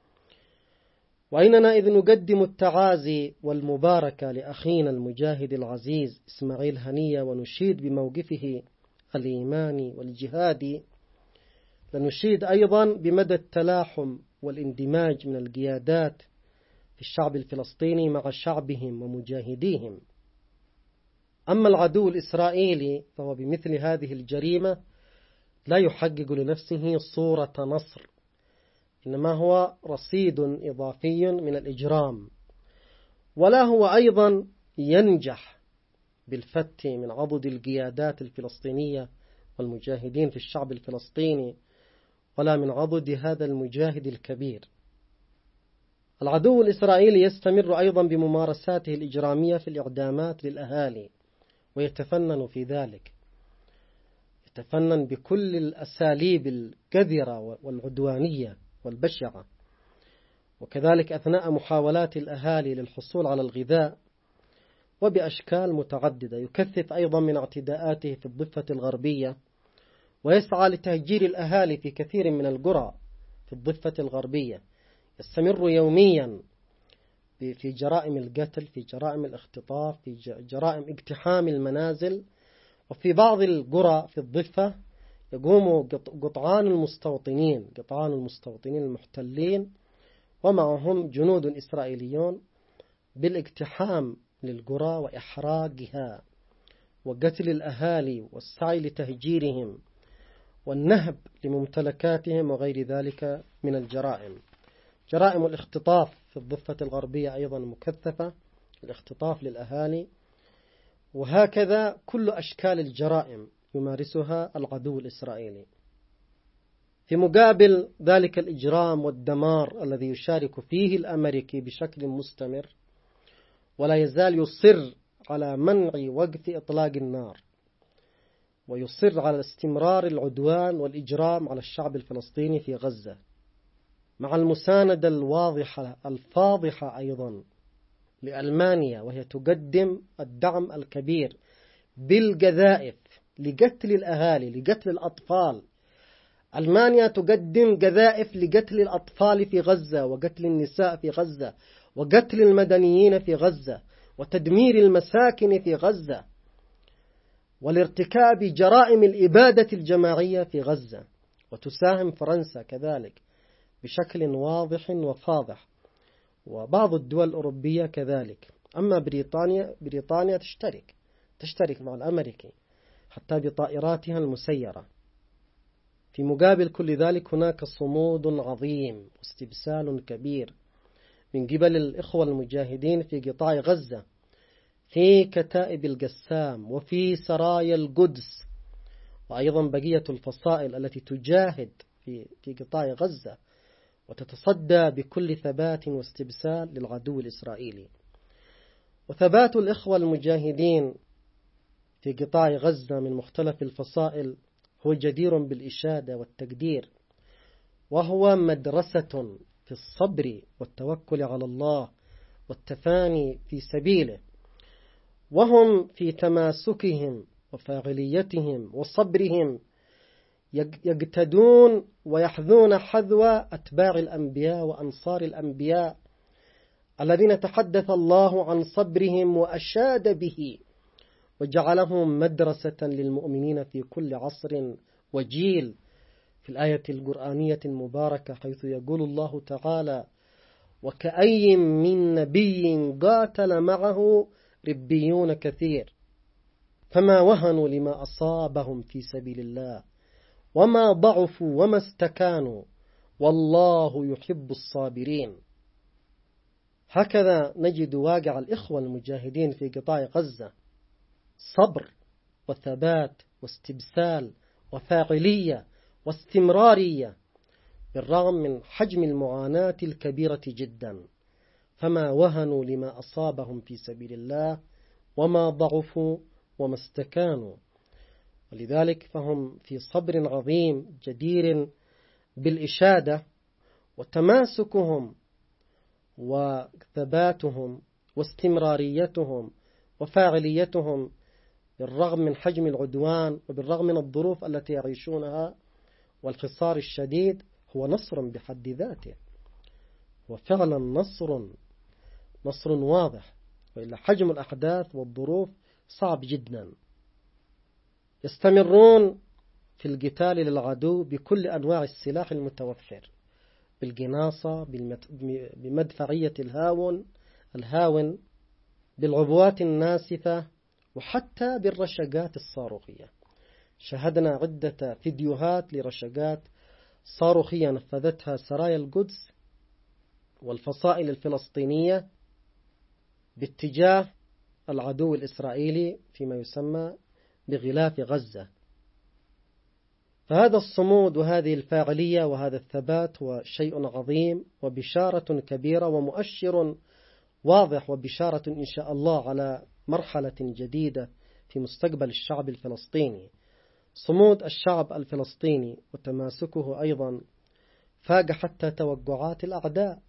وإننا إذ نقدم التعازي والمباركة لأخينا المجاهد العزيز إسماعيل هنية ونشيد بموقفه الإيماني والجهادي، لنشيد أيضا بمدى التلاحم والاندماج من القيادات في الشعب الفلسطيني مع شعبهم ومجاهديهم. أما العدو الإسرائيلي فهو بمثل هذه الجريمة لا يحقق لنفسه صورة نصر، إنما هو رصيد إضافي من الإجرام، ولا هو أيضا ينجح بالفت من عضد القيادات الفلسطينية والمجاهدين في الشعب الفلسطيني، ولا من عضد هذا المجاهد الكبير. العدو الإسرائيلي يستمر أيضا بممارساته الإجرامية في الإعدامات للأهالي، ويتفنن في ذلك، يتفنن بكل الأساليب الكذرة والعدوانية والبشعة. وكذلك أثناء محاولات الأهالي للحصول على الغذاء وبأشكال متعددة، يكثف أيضا من اعتداءاته في الضفة الغربية، ويسعى لتهجير الأهالي في كثير من القرى في الضفة الغربية. يستمر يوميا في جرائم القتل، في جرائم الاختطاف، في جرائم اقتحام المنازل وفي بعض القرى في الضفة يقوم قطعان المستوطنين المحتلين ومعهم جنود إسرائيليون بالاقتحام للقرى وإحراقها وقتل الأهالي والسعي لتهجيرهم والنهب لممتلكاتهم وغير ذلك من الجرائم. جرائم الاختطاف في الضفة الغربية أيضا مكثفة، الاختطاف للأهالي، وهكذا كل أشكال الجرائم يمارسها العدو الإسرائيلي. في مقابل ذلك الإجرام والدمار الذي يشارك فيه الأمريكي بشكل مستمر ولا يزال يصر على منع وقف إطلاق النار، ويصر على استمرار العدوان والإجرام على الشعب الفلسطيني في غزة، مع المساندة الواضحة الفاضحة أيضا لألمانيا، وهي تقدم الدعم الكبير بالقذائف لقتل الأهالي، لقتل الأطفال. ألمانيا تقدم قذائف لقتل الأطفال في غزة وقتل النساء في غزة وقتل المدنيين في غزة وتدمير المساكن في غزة والارتكاب جرائم الإبادة الجماعية في غزة. وتساهم فرنسا كذلك بشكل واضح وفاضح، وبعض الدول الأوروبية كذلك. أما بريطانيا تشترك مع الأمريكي حتى بطائراتها المسيرة. في مقابل كل ذلك هناك صمود عظيم واستبسال كبير من قبل الإخوة المجاهدين في قطاع غزة، في كتائب القسام وفي سرايا القدس، وأيضا بقية الفصائل التي تجاهد في قطاع غزة وتتصدى بكل ثبات واستبسال للعدو الإسرائيلي. وثبات الإخوة المجاهدين في قطاع غزة من مختلف الفصائل هو جدير بالإشادة والتقدير، وهو مدرسة في الصبر والتوكل على الله والتفاني في سبيله، وهم في تماسكهم وفاعليتهم وصبرهم يقتدون ويحذون حذو أتباع الأنبياء وأنصار الأنبياء الذين تحدث الله عن صبرهم وأشاد به وجعلهم مدرسة للمؤمنين في كل عصر وجيل. في الآية القرآنية المباركة حيث يقول الله تعالى: وكأي من نبي قاتل معه ربيون كثير فما وهنوا لما أصابهم في سبيل الله وما ضعفوا وما استكانوا والله يحب الصابرين. هكذا نجد واقع الإخوة المجاهدين في قطاع غزة: صبر وثبات واستبسال وفاعلية واستمرارية بالرغم من حجم المعاناة الكبيرة جدا، فما وهنوا لما أصابهم في سبيل الله وما ضعفوا وما استكانوا. ولذلك فهم في صبر عظيم جدير بالإشادة، وتماسكهم وثباتهم واستمراريتهم وفاعليتهم بالرغم من حجم العدوان وبالرغم من الظروف التي يعيشونها والحصار الشديد هو نصر بحد ذاته، وفعلا نصر واضح، وإلا حجم الأحداث والظروف صعب جدا. يستمرون في القتال للعدو بكل أنواع السلاح المتوفر، بالقناصة، بمدفعية الهاون، بالعبوات الناسفة، وحتى بالرشقات الصاروخية. شاهدنا عدة فيديوهات لرشقات صاروخية نفذتها سرايا القدس والفصائل الفلسطينية باتجاه العدو الإسرائيلي فيما يسمى بغلاف غزة. فهذا الصمود وهذه الفاعلية وهذا الثبات هو شيء عظيم وبشارة كبيرة ومؤشر واضح وبشارة إن شاء الله على مرحلة جديدة في مستقبل الشعب الفلسطيني. صمود الشعب الفلسطيني وتماسكه أيضا فاق حتى توقعات الأعداء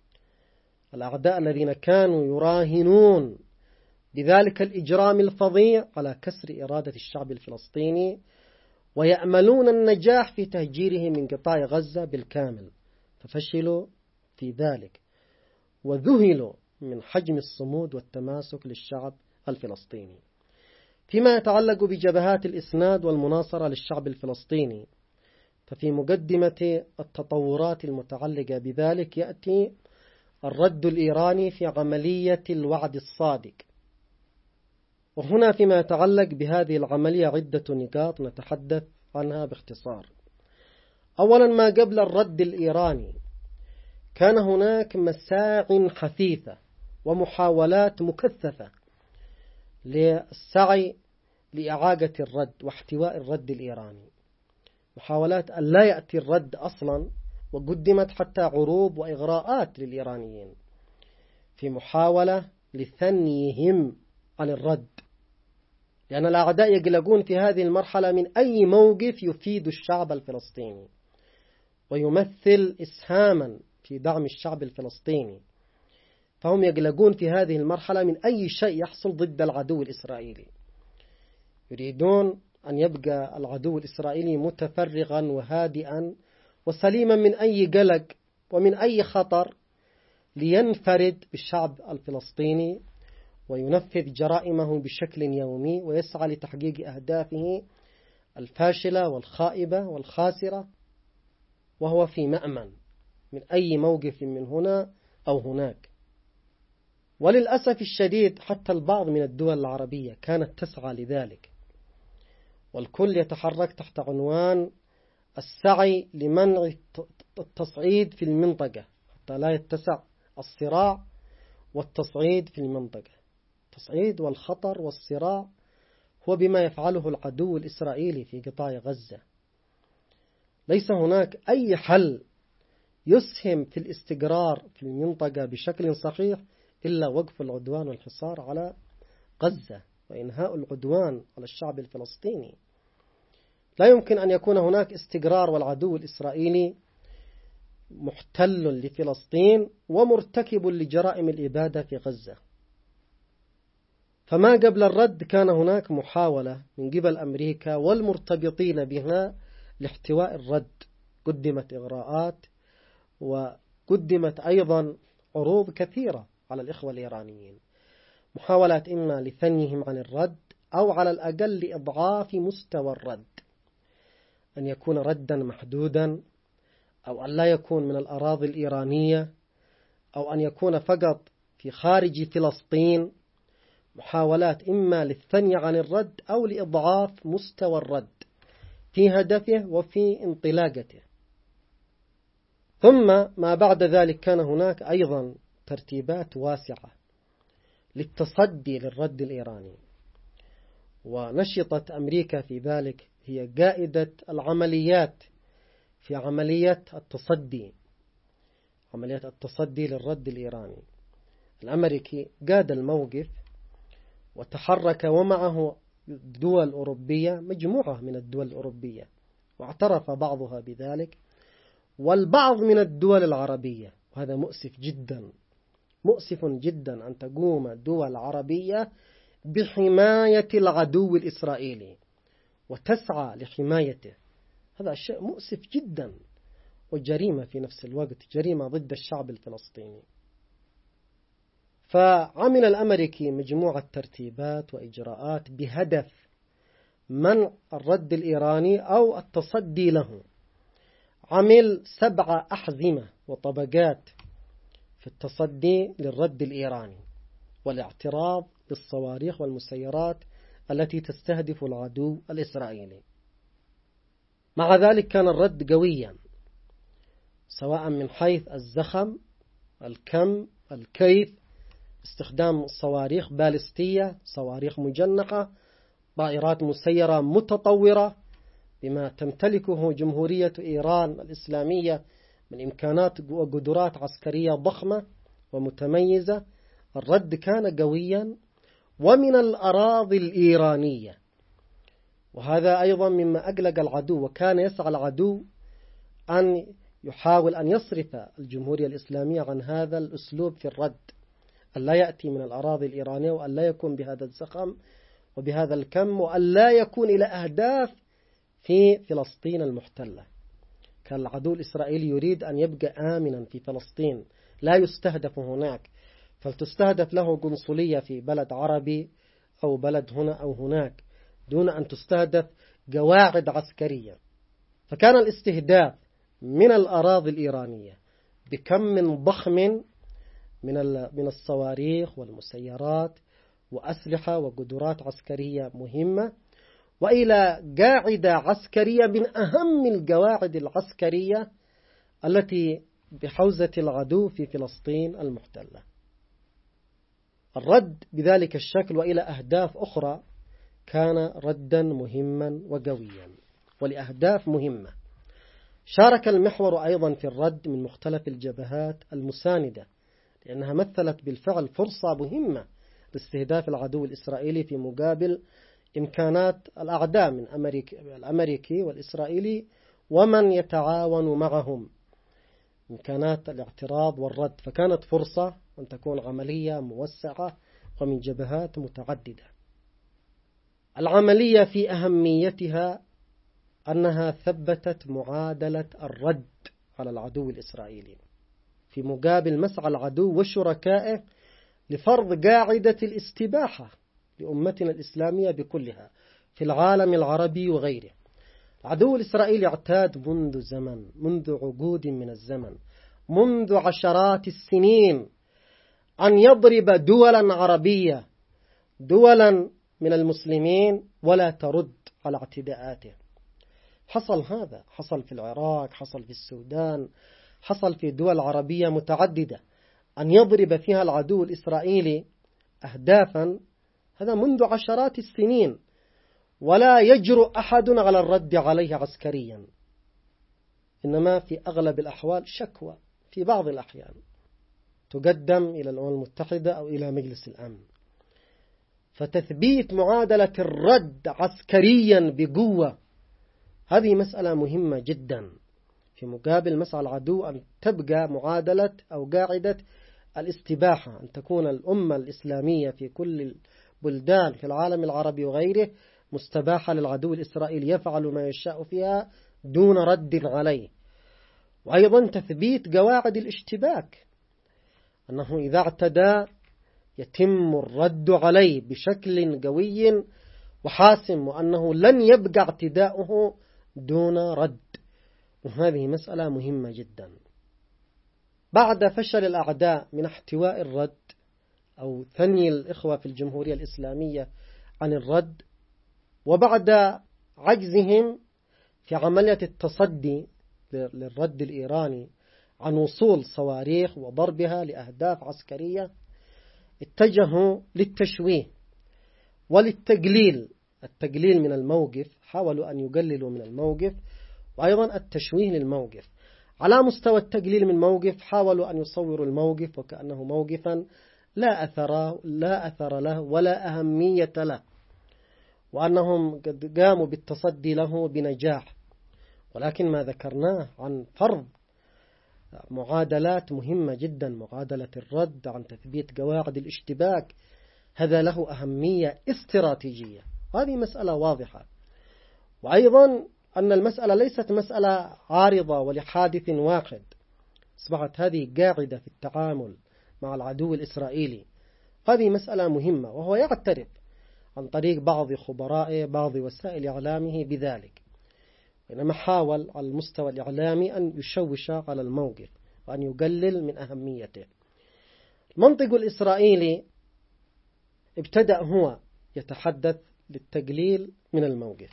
الذين كانوا يراهنون بذلك الإجرام الفظيع على كسر إرادة الشعب الفلسطيني، ويأملون النجاح في تهجيره من قطاع غزة بالكامل، ففشلوا في ذلك وذهلوا من حجم الصمود والتماسك للشعب الفلسطيني. فيما يتعلق بجبهات الإسناد والمناصرة للشعب الفلسطيني، ففي مقدمة التطورات المتعلقة بذلك يأتي الرد الإيراني في عملية الوعد الصادق. وهنا فيما يتعلق بهذه العملية عدة نقاط نتحدث عنها باختصار. أولا، ما قبل الرد الإيراني كان هناك مساع حثيثة ومحاولات مكثفة للسعي لإعادة الرد واحتواء الرد الإيراني، محاولات أن لا يأتي الرد أصلا، وقدمت حتى عروض وإغراءات للإيرانيين في محاولة لثنيهم عن الرد، لأن الأعداء يقلقون في هذه المرحلة من أي موقف يفيد الشعب الفلسطيني ويمثل إسهاما في دعم الشعب الفلسطيني، فهم يقلقون في هذه المرحلة من أي شيء يحصل ضد العدو الإسرائيلي. يريدون أن يبقى العدو الإسرائيلي متفرغا وهادئا وسليما من أي قلق ومن أي خطر، لينفرد بالشعب الفلسطيني وينفذ جرائمه بشكل يومي ويسعى لتحقيق أهدافه الفاشلة والخائبة والخاسرة، وهو في مأمن من أي موقف من هنا أو هناك. وللأسف الشديد حتى البعض من الدول العربية كانت تسعى لذلك، والكل يتحرك تحت عنوان السعي لمنع التصعيد في المنطقة حتى لا يتسع الصراع والتصعيد في المنطقة. التصعيد والخطر والصراع هو بما يفعله العدو الإسرائيلي في قطاع غزة. ليس هناك أي حل يسهم في الاستقرار في المنطقة بشكل صحيح إلا وقف العدوان والحصار على غزة وإنهاء العدوان على الشعب الفلسطيني. لا يمكن أن يكون هناك استقرار والعدو الإسرائيلي محتل لفلسطين ومرتكب لجرائم الإبادة في غزة. فما قبل الرد كان هناك محاولة من قبل أمريكا والمرتبطين بها لاحتواء الرد، قدمت إغراءات وقدمت أيضا عروض كثيرة على الإخوة الإيرانيين، محاولات إما لثنيهم عن الرد أو على الأقل لإضعاف مستوى الرد، أن يكون ردا محدودا، أو أن لا يكون من الأراضي الإيرانية، أو أن يكون فقط في خارج فلسطين، محاولات إما للثني عن الرد أو لإضعاف مستوى الرد في هدفه وفي انطلاقته. ثم ما بعد ذلك كان هناك أيضا ترتيبات واسعة للتصدي للرد الإيراني، ونشطت أمريكا في ذلك، هي قائدة العمليات في عملية التصدي للرد الإيراني. الأمريكي قاد الموقف وتحرك ومعه دول أوروبية، مجموعة من الدول الأوروبية، واعترف بعضها بذلك، والبعض من الدول العربية. وهذا مؤسف جدا، مؤسف جدا أن تقوم دول عربية بحماية العدو الإسرائيلي وتسعى لحمايته. هذا شيء مؤسف جدا وجريمة في نفس الوقت، جريمة ضد الشعب الفلسطيني. فعمل الأمريكي مجموعة ترتيبات وإجراءات بهدف منع الرد الإيراني أو التصدي له. عمل 7 أحزمة وطبقات في التصدي للرد الإيراني والاعتراض بالصواريخ والمسيرات التي تستهدف العدو الإسرائيلي. مع ذلك كان الرد قويا، سواء من حيث الزخم، الكم، الكيف، استخدام صواريخ باليستية، صواريخ مجنحة، طائرات مسيرة متطورة بما تمتلكه جمهورية إيران الإسلامية من إمكانات وقدرات عسكرية ضخمة ومتميزة. الرد كان قويا ومن الأراضي الإيرانية، وهذا أيضا مما أقلق العدو، وكان يسعى العدو أن يحاول أن يصرف الجمهورية الإسلامية عن هذا الأسلوب في الرد، أن لا يأتي من الأراضي الإيرانية، وأن لا يكون بهذا الزخم وبهذا الكم، وأن لا يكون إلى أهداف في فلسطين المحتلة. كان العدو الإسرائيلي يريد أن يبقى آمنا في فلسطين، لا يستهدف هناك، فلتستهدف له قنصلية في بلد عربي أو بلد هنا أو هناك دون أن تستهدف قواعد عسكرية. فكان الاستهداف من الأراضي الإيرانية بكم ضخم من الصواريخ والمسيرات وأسلحة وقدرات عسكرية مهمة، وإلى قاعدة عسكرية من أهم القواعد العسكرية التي بحوزة العدو في فلسطين المحتلة. الرد بذلك الشكل وإلى أهداف أخرى كان ردا مهما وقويا ولأهداف مهمة. شارك المحور أيضا في الرد من مختلف الجبهات المساندة، لأنها مثلت بالفعل فرصة مهمة لاستهداف العدو الإسرائيلي في مقابل إمكانات الأعداء من الأمريكي والإسرائيلي ومن يتعاون معهم، إمكانات الاعتراض والرد. فكانت فرصة أن تكون عملية موسعة ومن جبهات متعددة. العملية في أهميتها أنها ثبتت معادلة الرد على العدو الإسرائيلي في مقابل مسعى العدو وشركائه لفرض قاعدة الاستباحة لأمتنا الإسلامية بكلها في العالم العربي وغيره. العدو الإسرائيلي اعتاد منذ زمن، منذ عقود من الزمن، منذ عشرات السنين أن يضرب دولا عربية، دولا من المسلمين، ولا ترد على اعتداءاته. حصل هذا، حصل في العراق، حصل في السودان، حصل في دول عربية متعددة أن يضرب فيها العدو الإسرائيلي أهدافا، هذا منذ عشرات السنين، ولا يجرؤ أحد على الرد عليه عسكريا، إنما في أغلب الأحوال شكوى في بعض الأحيان تقدم إلى الأمم المتحدة أو إلى مجلس الأمن. فتثبيت معادلة الرد عسكريا بقوة هذه مسألة مهمة جدا في مقابل مسعى العدو أن تبقى معادلة أو قاعدة الاستباحة، أن تكون الأمة الإسلامية في كل البلدان في العالم العربي وغيره مستباحة للعدو الإسرائيلي يفعل ما يشاء فيها دون رد عليه. وأيضا تثبيت قواعد الاشتباك، أنه إذا اعتدى يتم الرد عليه بشكل قوي وحاسم، وأنه لن يبقى اعتداؤه دون رد. وهذه مسألة مهمة جدا. بعد فشل الأعداء من احتواء الرد أو ثني الإخوة في الجمهورية الإسلامية عن الرد، وبعد عجزهم في عملية التصدي للرد الإيراني عن وصول صواريخ وضربها لأهداف عسكرية، اتجهوا للتشويه وللتقليل، التقليل من الموقف، حاولوا أن يقللوا من الموقف، وأيضا التشويه للموقف. على مستوى التقليل من الموقف حاولوا أن يصوروا الموقف وكأنه موقفا لا أثر له ولا أهمية له، وأنهم قد قاموا بالتصدي له بنجاح. ولكن ما ذكرناه عن فرض معادلات مهمة جدا، معادلة الرد، عن تثبيت قواعد الاشتباك، هذا له أهمية استراتيجية، هذه مسألة واضحة. وأيضا أن المسألة ليست مسألة عارضة ولحادث واحد، أصبحت هذه قاعدة في التعامل مع العدو الإسرائيلي. هذه مسألة مهمة، وهو يعترف عن طريق بعض خبرائه بعض وسائل إعلامه بذلك، إنما حاول على المستوى الإعلامي أن يشوش على الموقف وأن يقلل من أهميته. المنطق الإسرائيلي ابتدأ هو يتحدث للتقليل من الموقف،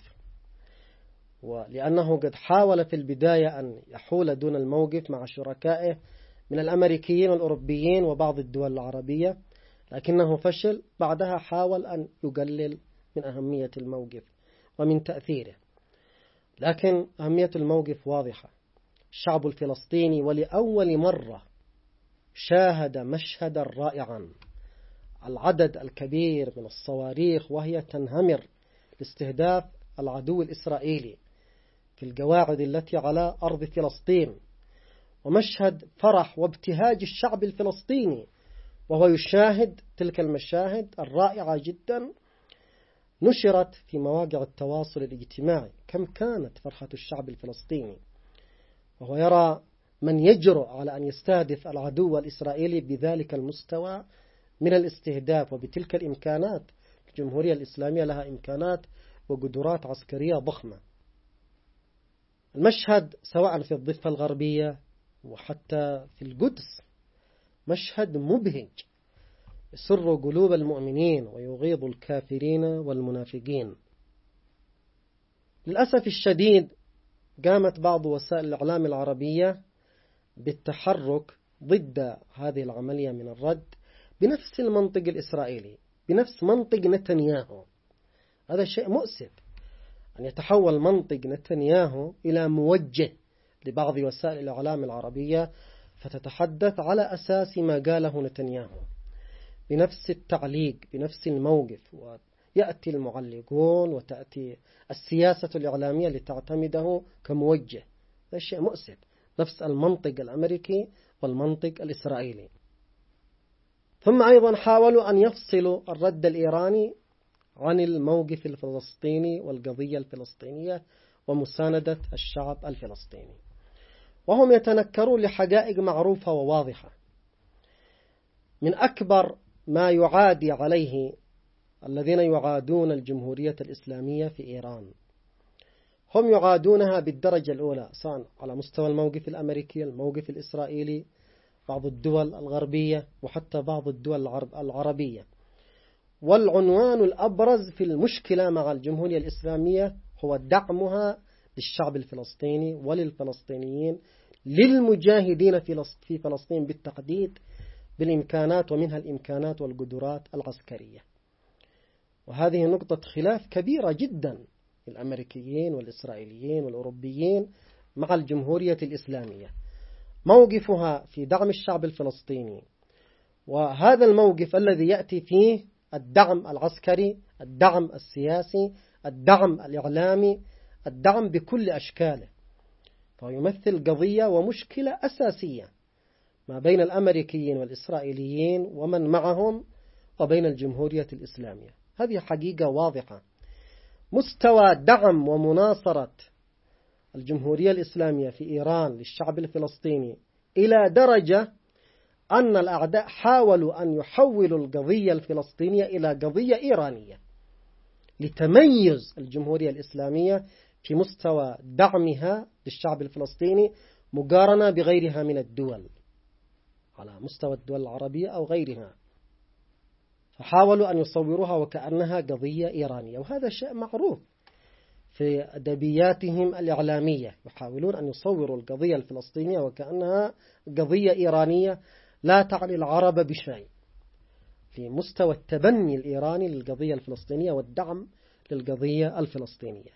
ولأنه قد حاول في البداية أن يحول دون الموقف مع شركائه من الأمريكيين والأوروبيين وبعض الدول العربية، لكنه فشل. بعدها حاول أن يقلل من أهمية الموقف ومن تأثيره، لكن أهمية الموقف واضحة. الشعب الفلسطيني ولأول مرة شاهد مشهدا رائعا، العدد الكبير من الصواريخ وهي تنهمر لاستهداف العدو الإسرائيلي في القواعد التي على أرض فلسطين، ومشهد فرح وابتهاج الشعب الفلسطيني وهو يشاهد تلك المشاهد الرائعة جدا، نشرت في مواقع التواصل الاجتماعي. كم كانت فرحة الشعب الفلسطيني وهو يرى من يجرؤ على أن يستهدف العدو الإسرائيلي بذلك المستوى من الاستهداف وبتلك الإمكانات الجمهورية الإسلامية لها إمكانات وقدرات عسكرية ضخمة. المشهد سواء في الضفة الغربية وحتى في القدس مشهد مبهج يسر قلوب المؤمنين ويغيظ الكافرين والمنافقين. للأسف الشديد قامت بعض وسائل الإعلام العربية بالتحرك ضد هذه العملية من الرد بنفس المنطق الإسرائيلي، بنفس منطق نتنياهو. هذا شيء مؤسف أن يتحول منطق نتنياهو إلى موجه لبعض وسائل الإعلام العربية فتتحدث على أساس ما قاله نتنياهو بنفس التعليق بنفس الموقف، ويأتي المعلقون وتأتي السياسة الإعلامية لتعتمده كموجه. هذا شيء مؤسف، نفس المنطق الأمريكي والمنطق الإسرائيلي. ثم أيضا حاولوا أن يفصلوا الرد الإيراني عن الموقف الفلسطيني والقضية الفلسطينية ومساندة الشعب الفلسطيني، وهم يتنكرون لحقائق معروفة وواضحة. من أكبر ما يعادي عليه الذين يعادون الجمهورية الإسلامية في إيران، هم يعادونها بالدرجة الأولى سواء على مستوى الموقف الأمريكي، الموقف الإسرائيلي، بعض الدول الغربية وحتى بعض الدول العربية. والعنوان الأبرز في المشكلة مع الجمهورية الإسلامية هو دعمها للشعب الفلسطيني وللفلسطينيين، للمجاهدين في فلسطين بالتحديد، بالإمكانات ومنها الإمكانات والقدرات العسكرية. وهذه نقطة خلاف كبيرة جدا الأمريكيين والإسرائيليين والأوروبيين مع الجمهورية الإسلامية، موقفها في دعم الشعب الفلسطيني، وهذا الموقف الذي يأتي فيه الدعم العسكري، الدعم السياسي، الدعم الإعلامي، الدعم بكل أشكاله، فهو يمثل قضية ومشكلة أساسية ما بين الأمريكيين والإسرائيليين ومن معهم وبين الجمهورية الإسلامية. هذه حقيقة واضحة. مستوى دعم ومناصرة الجمهورية الإسلامية في إيران للشعب الفلسطيني إلى درجة أن الأعداء حاولوا أن يحولوا القضية الفلسطينية إلى قضية إيرانية لتميز الجمهورية الإسلامية في مستوى دعمها للشعب الفلسطيني مقارنة بغيرها من الدول على مستوى الدول العربية أو غيرها، فحاولوا أن يصوروها وكأنها قضية إيرانية، وهذا شيء معروف في أدبياتهم الإعلامية، يحاولون أن يصوروا القضية الفلسطينية وكأنها قضية إيرانية لا تعني العرب بشيء، في مستوى التبني الإيراني للقضية الفلسطينية والدعم للقضية الفلسطينية.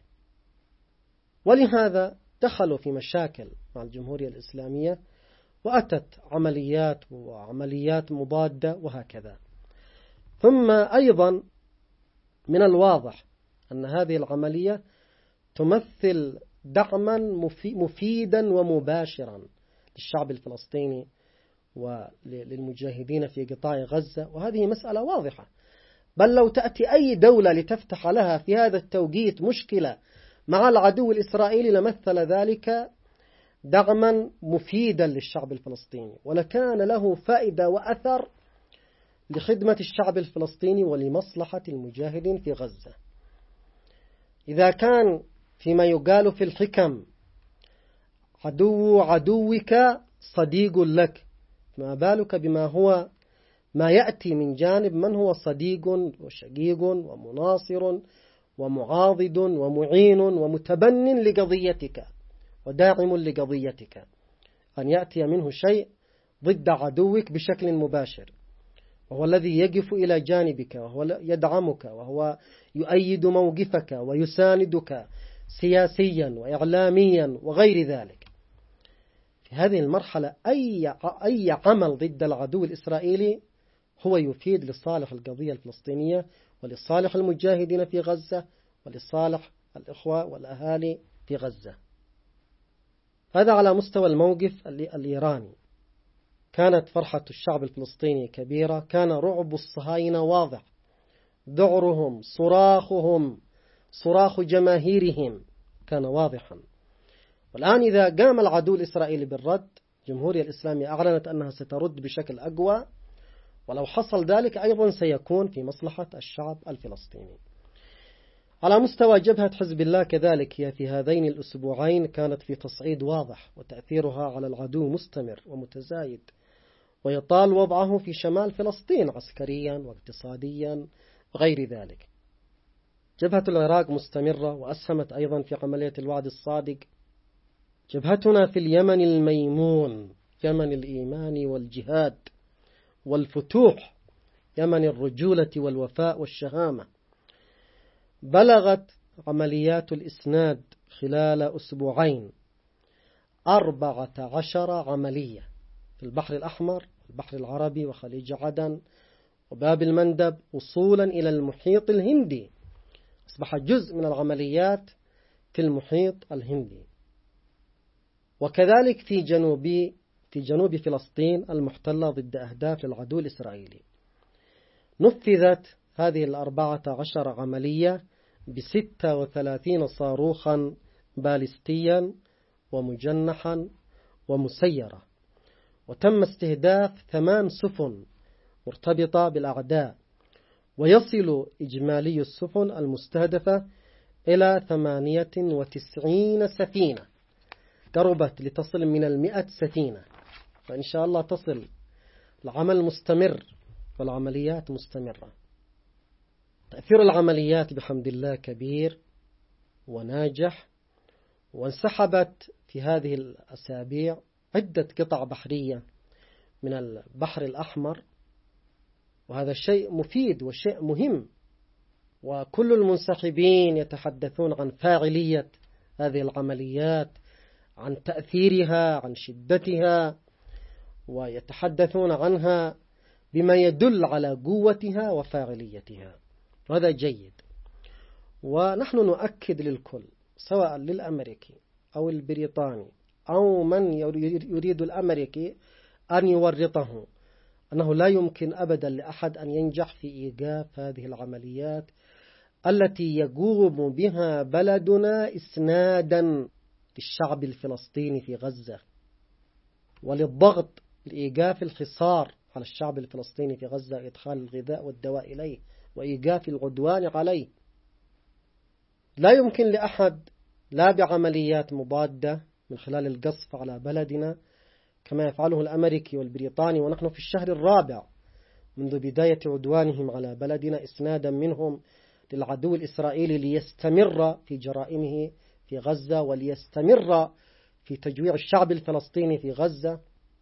ولهذا دخلوا في مشاكل مع الجمهورية الإسلامية وأتت عمليات مضادة وهكذا. ثم أيضا من الواضح أن هذه العملية تمثل دعما مفيدا ومباشرا للشعب الفلسطيني وللمجاهدين في قطاع غزة، وهذه مسألة واضحة. بل لو تأتي أي دولة لتفتح لها في هذا التوقيت مشكلة مع العدو الإسرائيلي لمثل ذلك دعما مفيدا للشعب الفلسطيني، ولكان له فائدة وأثر لخدمة الشعب الفلسطيني ولمصلحة المجاهدين في غزة. إذا كان فيما يقال في الحكم عدو عدوك صديق لك، ما بالك بما هو ما يأتي من جانب من هو صديق وشقيق ومناصر ومعاضد ومعين ومتبن لقضيتك وداعم لقضيتك، أن يأتي منه شيء ضد عدوك بشكل مباشر، وهو الذي يقف إلى جانبك وهو يدعمك وهو يؤيد موقفك ويساندك سياسيا وإعلاميا وغير ذلك. في هذه المرحلة أي عمل ضد العدو الإسرائيلي هو يفيد لصالح القضية الفلسطينية ولصالح المجاهدين في غزة ولصالح الإخوة والأهالي في غزة. هذا على مستوى الموقف الإيراني. كانت فرحة الشعب الفلسطيني كبيرة، كان رعب الصهاينة واضح، ذعرهم، صراخهم، صراخ جماهيرهم كان واضحا. والآن إذا قام العدو الإسرائيلي بالرد، الجمهورية الإسلامية أعلنت أنها سترد بشكل أقوى، ولو حصل ذلك أيضا سيكون في مصلحة الشعب الفلسطيني. على مستوى جبهة حزب الله كذلك، هي في هذين الأسبوعين كانت في تصعيد واضح، وتأثيرها على العدو مستمر ومتزايد، ويطال وضعه في شمال فلسطين عسكريا واقتصاديا وغير ذلك. جبهة العراق مستمرة وأسهمت أيضا في عملية الوعد الصادق. جبهتنا في اليمن الميمون، يمن الإيمان والجهاد والفتوح، يمن الرجولة والوفاء والشهامة، بلغت عمليات الإسناد خلال أسبوعين 14 عملية في البحر الأحمر، البحر العربي، وخليج عدن، وباب المندب، وصولا إلى المحيط الهندي. أصبح جزء من العمليات في المحيط الهندي. وكذلك في جنوب فلسطين المحتلة ضد أهداف العدو الإسرائيلي، نفذت هذه 14 عملية ب36 صاروخا باليستيا ومجنحا ومسيرة، وتم استهداف 8 سفن مرتبطة بالأعداء، ويصل إجمالي السفن المستهدفة إلى 98 سفينة، قربت لتصل من 100 سفينة، فإن شاء الله تصل. العمل مستمر والعمليات مستمرة. تأثير العمليات بحمد الله كبير وناجح، وانسحبت في هذه الأسابيع عدة قطع بحرية من البحر الأحمر، وهذا شيء مفيد وشيء مهم، وكل المنسحبين يتحدثون عن فاعلية هذه العمليات، عن تأثيرها، عن شدتها، ويتحدثون عنها بما يدل على قوتها وفاعليتها، وهذا جيد. ونحن نؤكد للكل، سواء للأمريكي أو البريطاني أو من يريد الأمريكي أن يورطه، أنه لا يمكن أبدا لأحد أن ينجح في إيقاف هذه العمليات التي يقوم بها بلدنا إسنادا للشعب الفلسطيني في غزة، وللضغط لإيقاف الحصار على الشعب الفلسطيني في غزة، إدخال الغذاء والدواء إليه وإيقاف العدوان عليه. لا يمكن لأحد، لا بعمليات مضادة من خلال القصف على بلدنا كما يفعله الأمريكي والبريطاني، ونحن في الشهر الرابع منذ بداية عدوانهم على بلدنا، إسنادا منهم للعدو الإسرائيلي ليستمر في جرائمه في غزة، وليستمر في تجويع الشعب الفلسطيني في غزة،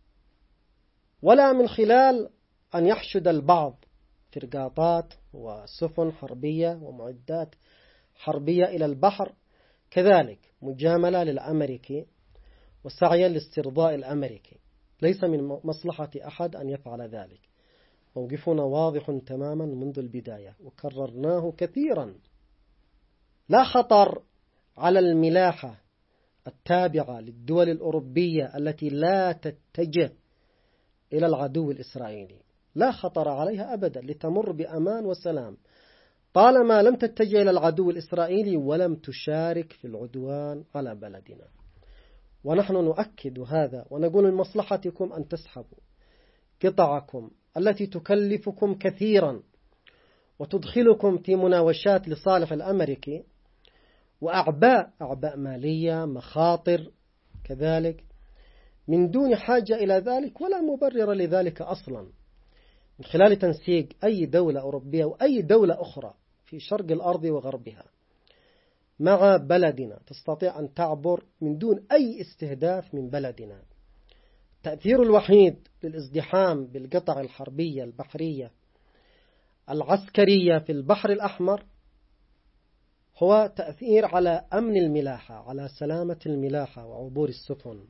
ولا من خلال أن يحشد البعض فرقاطات وسفن حربية ومعدات حربية إلى البحر، كذلك مجاملة للأمريكي وسعيا لاسترضاء الأمريكي. ليس من مصلحة أحد أن يفعل ذلك. موقفنا واضح تماما منذ البداية وكررناه كثيرا. لا خطر على الملاحة التابعة للدول الأوروبية التي لا تتجه إلى العدو الإسرائيلي، لا خطر عليها أبدا، لتمر بأمان وسلام طالما لم تتجه إلى العدو الإسرائيلي ولم تشارك في العدوان على بلدنا. ونحن نؤكد هذا ونقول من مصلحتكم أن تسحبوا قطعكم التي تكلفكم كثيرا وتدخلكم في مناوشات لصالح الأمريكي، وأعباء مالية، مخاطر كذلك، من دون حاجة إلى ذلك ولا مبرر لذلك أصلا، من خلال تنسيق أي دولة أوروبية وأي دولة أخرى في شرق الأرض وغربها مع بلدنا تستطيع أن تعبر من دون أي استهداف من بلدنا. التأثير الوحيد للازدحام بالقطع الحربية البحرية العسكرية في البحر الأحمر هو تأثير على أمن الملاحة، على سلامة الملاحة وعبور السفن.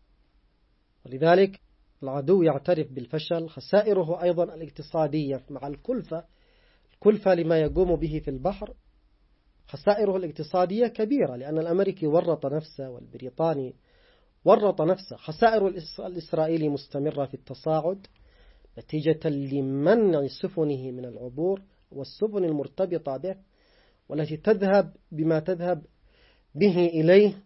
ولذلك العدو يعترف بالفشل. خسائره أيضا الاقتصادية مع الكلفة لما يقوم به في البحر، خسائره الاقتصادية كبيرة، لأن الأمريكي ورط نفسه والبريطاني ورط نفسه. خسائر الإسرائيلي مستمرة في التصاعد نتيجة لمنع سفنه من العبور والسفن المرتبطة به والتي تذهب بما تذهب به إليه.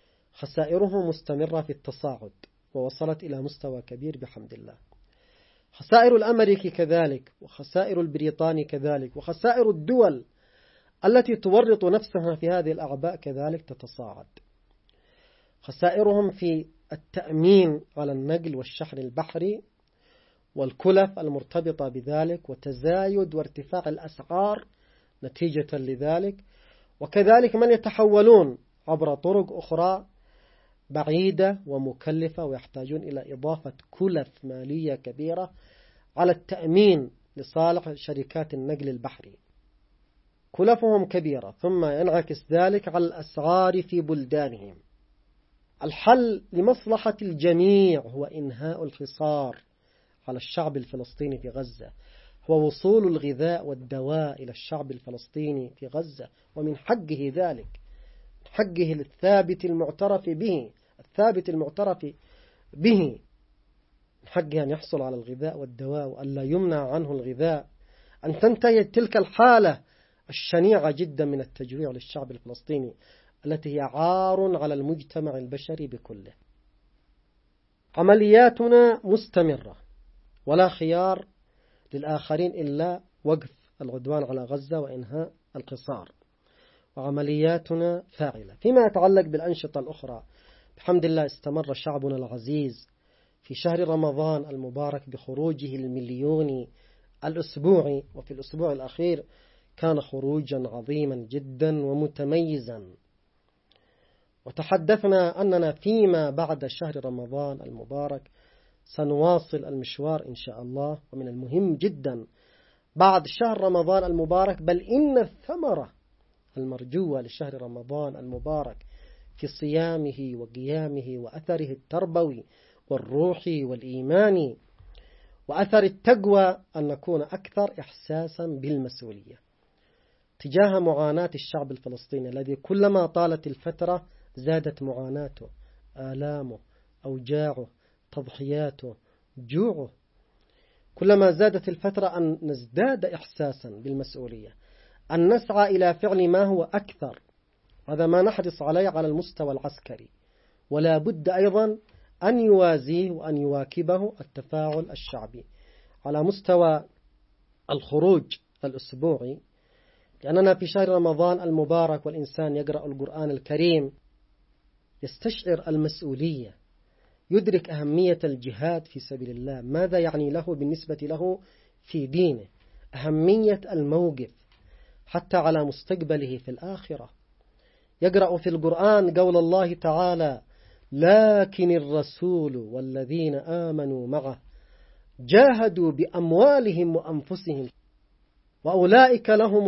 خسائره مستمرة في التصاعد ووصلت إلى مستوى كبير بحمد الله. خسائر الأمريكي كذلك، وخسائر البريطاني كذلك، وخسائر الدول التي تورط نفسها في هذه الأعباء كذلك تتصاعد. خسائرهم في التأمين على النقل والشحن البحري والكلف المرتبطة بذلك، وتزايد وارتفاع الأسعار نتيجة لذلك، وكذلك من يتحولون عبر طرق أخرى بعيدة ومكلفة ويحتاجون إلى إضافة كلف مالية كبيرة على التأمين لصالح شركات النقل البحري. كلفهم كبيرة، ثم ينعكس ذلك على الأسعار في بلدانهم. الحل لمصلحة الجميع هو إنهاء الحصار على الشعب الفلسطيني في غزة، هو وصول الغذاء والدواء إلى الشعب الفلسطيني في غزة، ومن حقه ذلك، حقه الثابت المعترف به، من حقه أن يحصل على الغذاء والدواء وأن لا يمنع عنه الغذاء، أن تنتهي تلك الحالة الشنيعة جدا من التجويع للشعب الفلسطيني التي هي عار على المجتمع البشري بكله. عملياتنا مستمرة، ولا خيار للآخرين إلا وقف العدوان على غزة وإنهاء الحصار، وعملياتنا فاعلة. فيما يتعلق بالأنشطة الأخرى، بحمد الله استمر شعبنا العزيز في شهر رمضان المبارك بخروجه المليوني الأسبوعي، وفي الأسبوع الأخير كان خروجا عظيما جدا ومتميزا. وتحدثنا أننا فيما بعد شهر رمضان المبارك سنواصل المشوار إن شاء الله. ومن المهم جدا بعد شهر رمضان المبارك، بل إن الثمرة المرجوة لشهر رمضان المبارك في صيامه وقيامه وأثره التربوي والروحي والإيماني وأثر التقوى أن نكون أكثر إحساسا بالمسؤولية تجاه معاناة الشعب الفلسطيني الذي كلما طالت الفترة زادت معاناته، آلامه، أوجاعه، تضحياته، جوعه. كلما زادت الفترة أن نزداد إحساسا بالمسؤولية، أن نسعى إلى فعل ما هو أكثر. هذا ما نحرص عليه على المستوى العسكري، ولا بد أيضا أن يوازيه وأن يواكبه التفاعل الشعبي على مستوى الخروج الأسبوعي. لأننا في شهر رمضان المبارك والإنسان يقرأ القرآن الكريم يستشعر المسؤولية، يدرك أهمية الجهاد في سبيل الله، ماذا يعني له بالنسبة له في دينه، أهمية الموقف حتى على مستقبله في الآخرة. يقرأ في القرآن قول الله تعالى: لكن الرسول والذين آمنوا معه جاهدوا بأموالهم وأنفسهم وأولئك لهم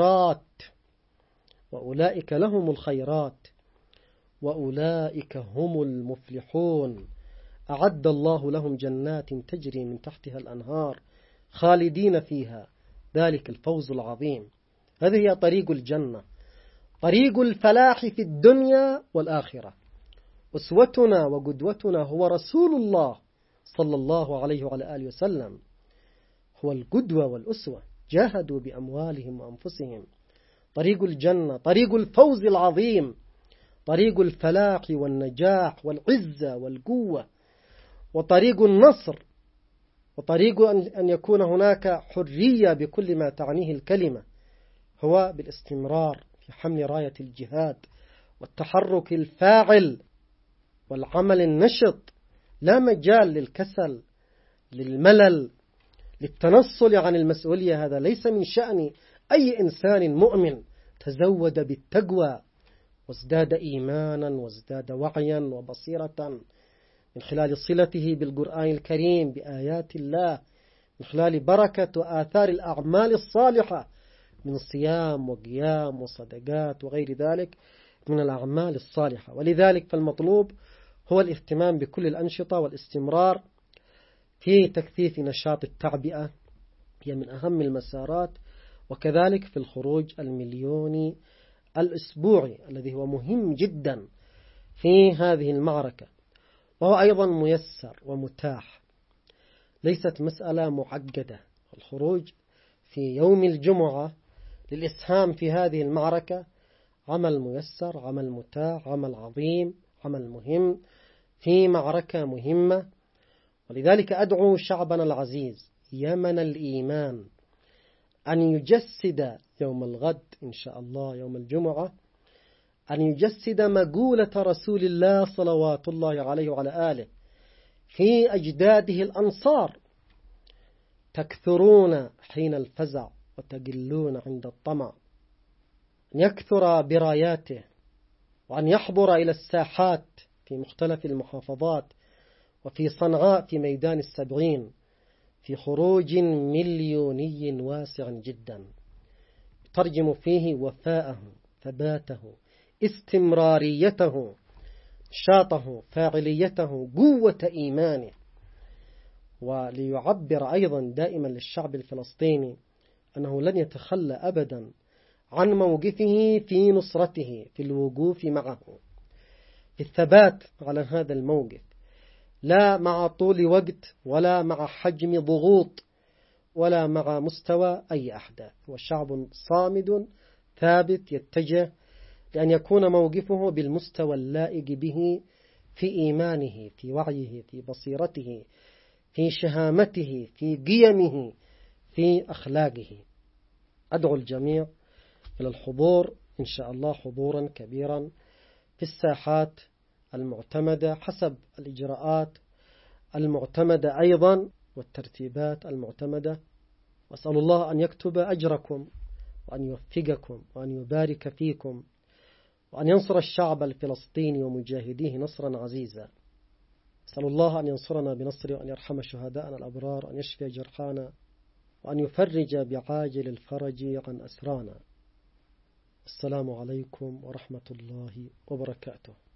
الخيرات وأولئك هم المفلحون، أعد الله لهم جنات تجري من تحتها الأنهار خالدين فيها، ذلك الفوز العظيم. هذه هي طريق الجنة، طريق الفلاح في الدنيا والآخرة. أسوتنا وقدوتنا هو رسول الله صلى الله عليه وعلى آله وسلم، هو القدوة والأسوة. جاهدوا بأموالهم وأنفسهم، طريق الجنة، طريق الفوز العظيم، طريق الفلاح والنجاح والعزة والقوة، وطريق النصر، وطريق أن يكون هناك حرية بكل ما تعنيه الكلمة، هو بالاستمرار في حمل راية الجهاد والتحرك الفاعل والعمل النشط. لا مجال للكسل، للملل، للتنصل عن المسؤولية. هذا ليس من شأن أي إنسان مؤمن تزود بالتقوى وازداد إيمانا وازداد وعيا وبصيرة من خلال صلته بالقرآن الكريم بآيات الله، من خلال بركة وآثار الأعمال الصالحة من صيام وقيام وصدقات وغير ذلك من الأعمال الصالحة. ولذلك فالمطلوب هو الاهتمام بكل الأنشطة والاستمرار في تكثيف نشاط التعبئة، هي من أهم المسارات، وكذلك في الخروج المليوني الأسبوعي الذي هو مهم جدا في هذه المعركة، وهو أيضا ميسر ومتاح، ليست مسألة معقدة. الخروج في يوم الجمعة للإسهام في هذه المعركة عمل ميسر، عمل متاح، عمل عظيم، عمل مهم في معركة مهمة. ولذلك أدعو شعبنا العزيز يمن الإيمان أن يجسد يوم الغد إن شاء الله يوم الجمعة، أن يجسد مقولة رسول الله صلوات الله عليه وعلى آله في أجداده الأنصار: تكثرون حين الفزع وتقلون عند الطمع. أن يكثر براياته، وأن يحضر إلى الساحات في مختلف المحافظات، وفي صنعاء في ميدان السبعين في خروج مليوني واسع جدا يترجم فيه وفاءه، ثباته، استمراريته، نشاطه، فاعليته، قوة إيمانه، وليعبر أيضا دائما للشعب الفلسطيني أنه لن يتخلى أبدا عن موقفه في نصرته، في الوقوف معه، في الثبات على هذا الموقف، لا مع طول وقت ولا مع حجم ضغوط ولا مع مستوى أي أحداث. وشعب صامد ثابت يتجه لأن يكون موقفه بالمستوى اللائق به في إيمانه، في وعيه، في بصيرته، في شهامته، في قيمه، في أخلاقه. أدعو الجميع إلى الحضور إن شاء الله حضورا كبيرا في الساحات المعتمدة حسب الإجراءات المعتمدة أيضا والترتيبات المعتمدة. وأسأل الله أن يكتب أجركم وأن يوفقكم وأن يبارك فيكم وأن ينصر الشعب الفلسطيني ومجاهديه نصرا عزيزا. أسأل الله أن ينصرنا بنصره وأن يرحم شهداءنا الأبرار وأن يشفي جرحانا وأن يفرج بعاجل الفرج عن أسرانا. السلام عليكم ورحمة الله وبركاته.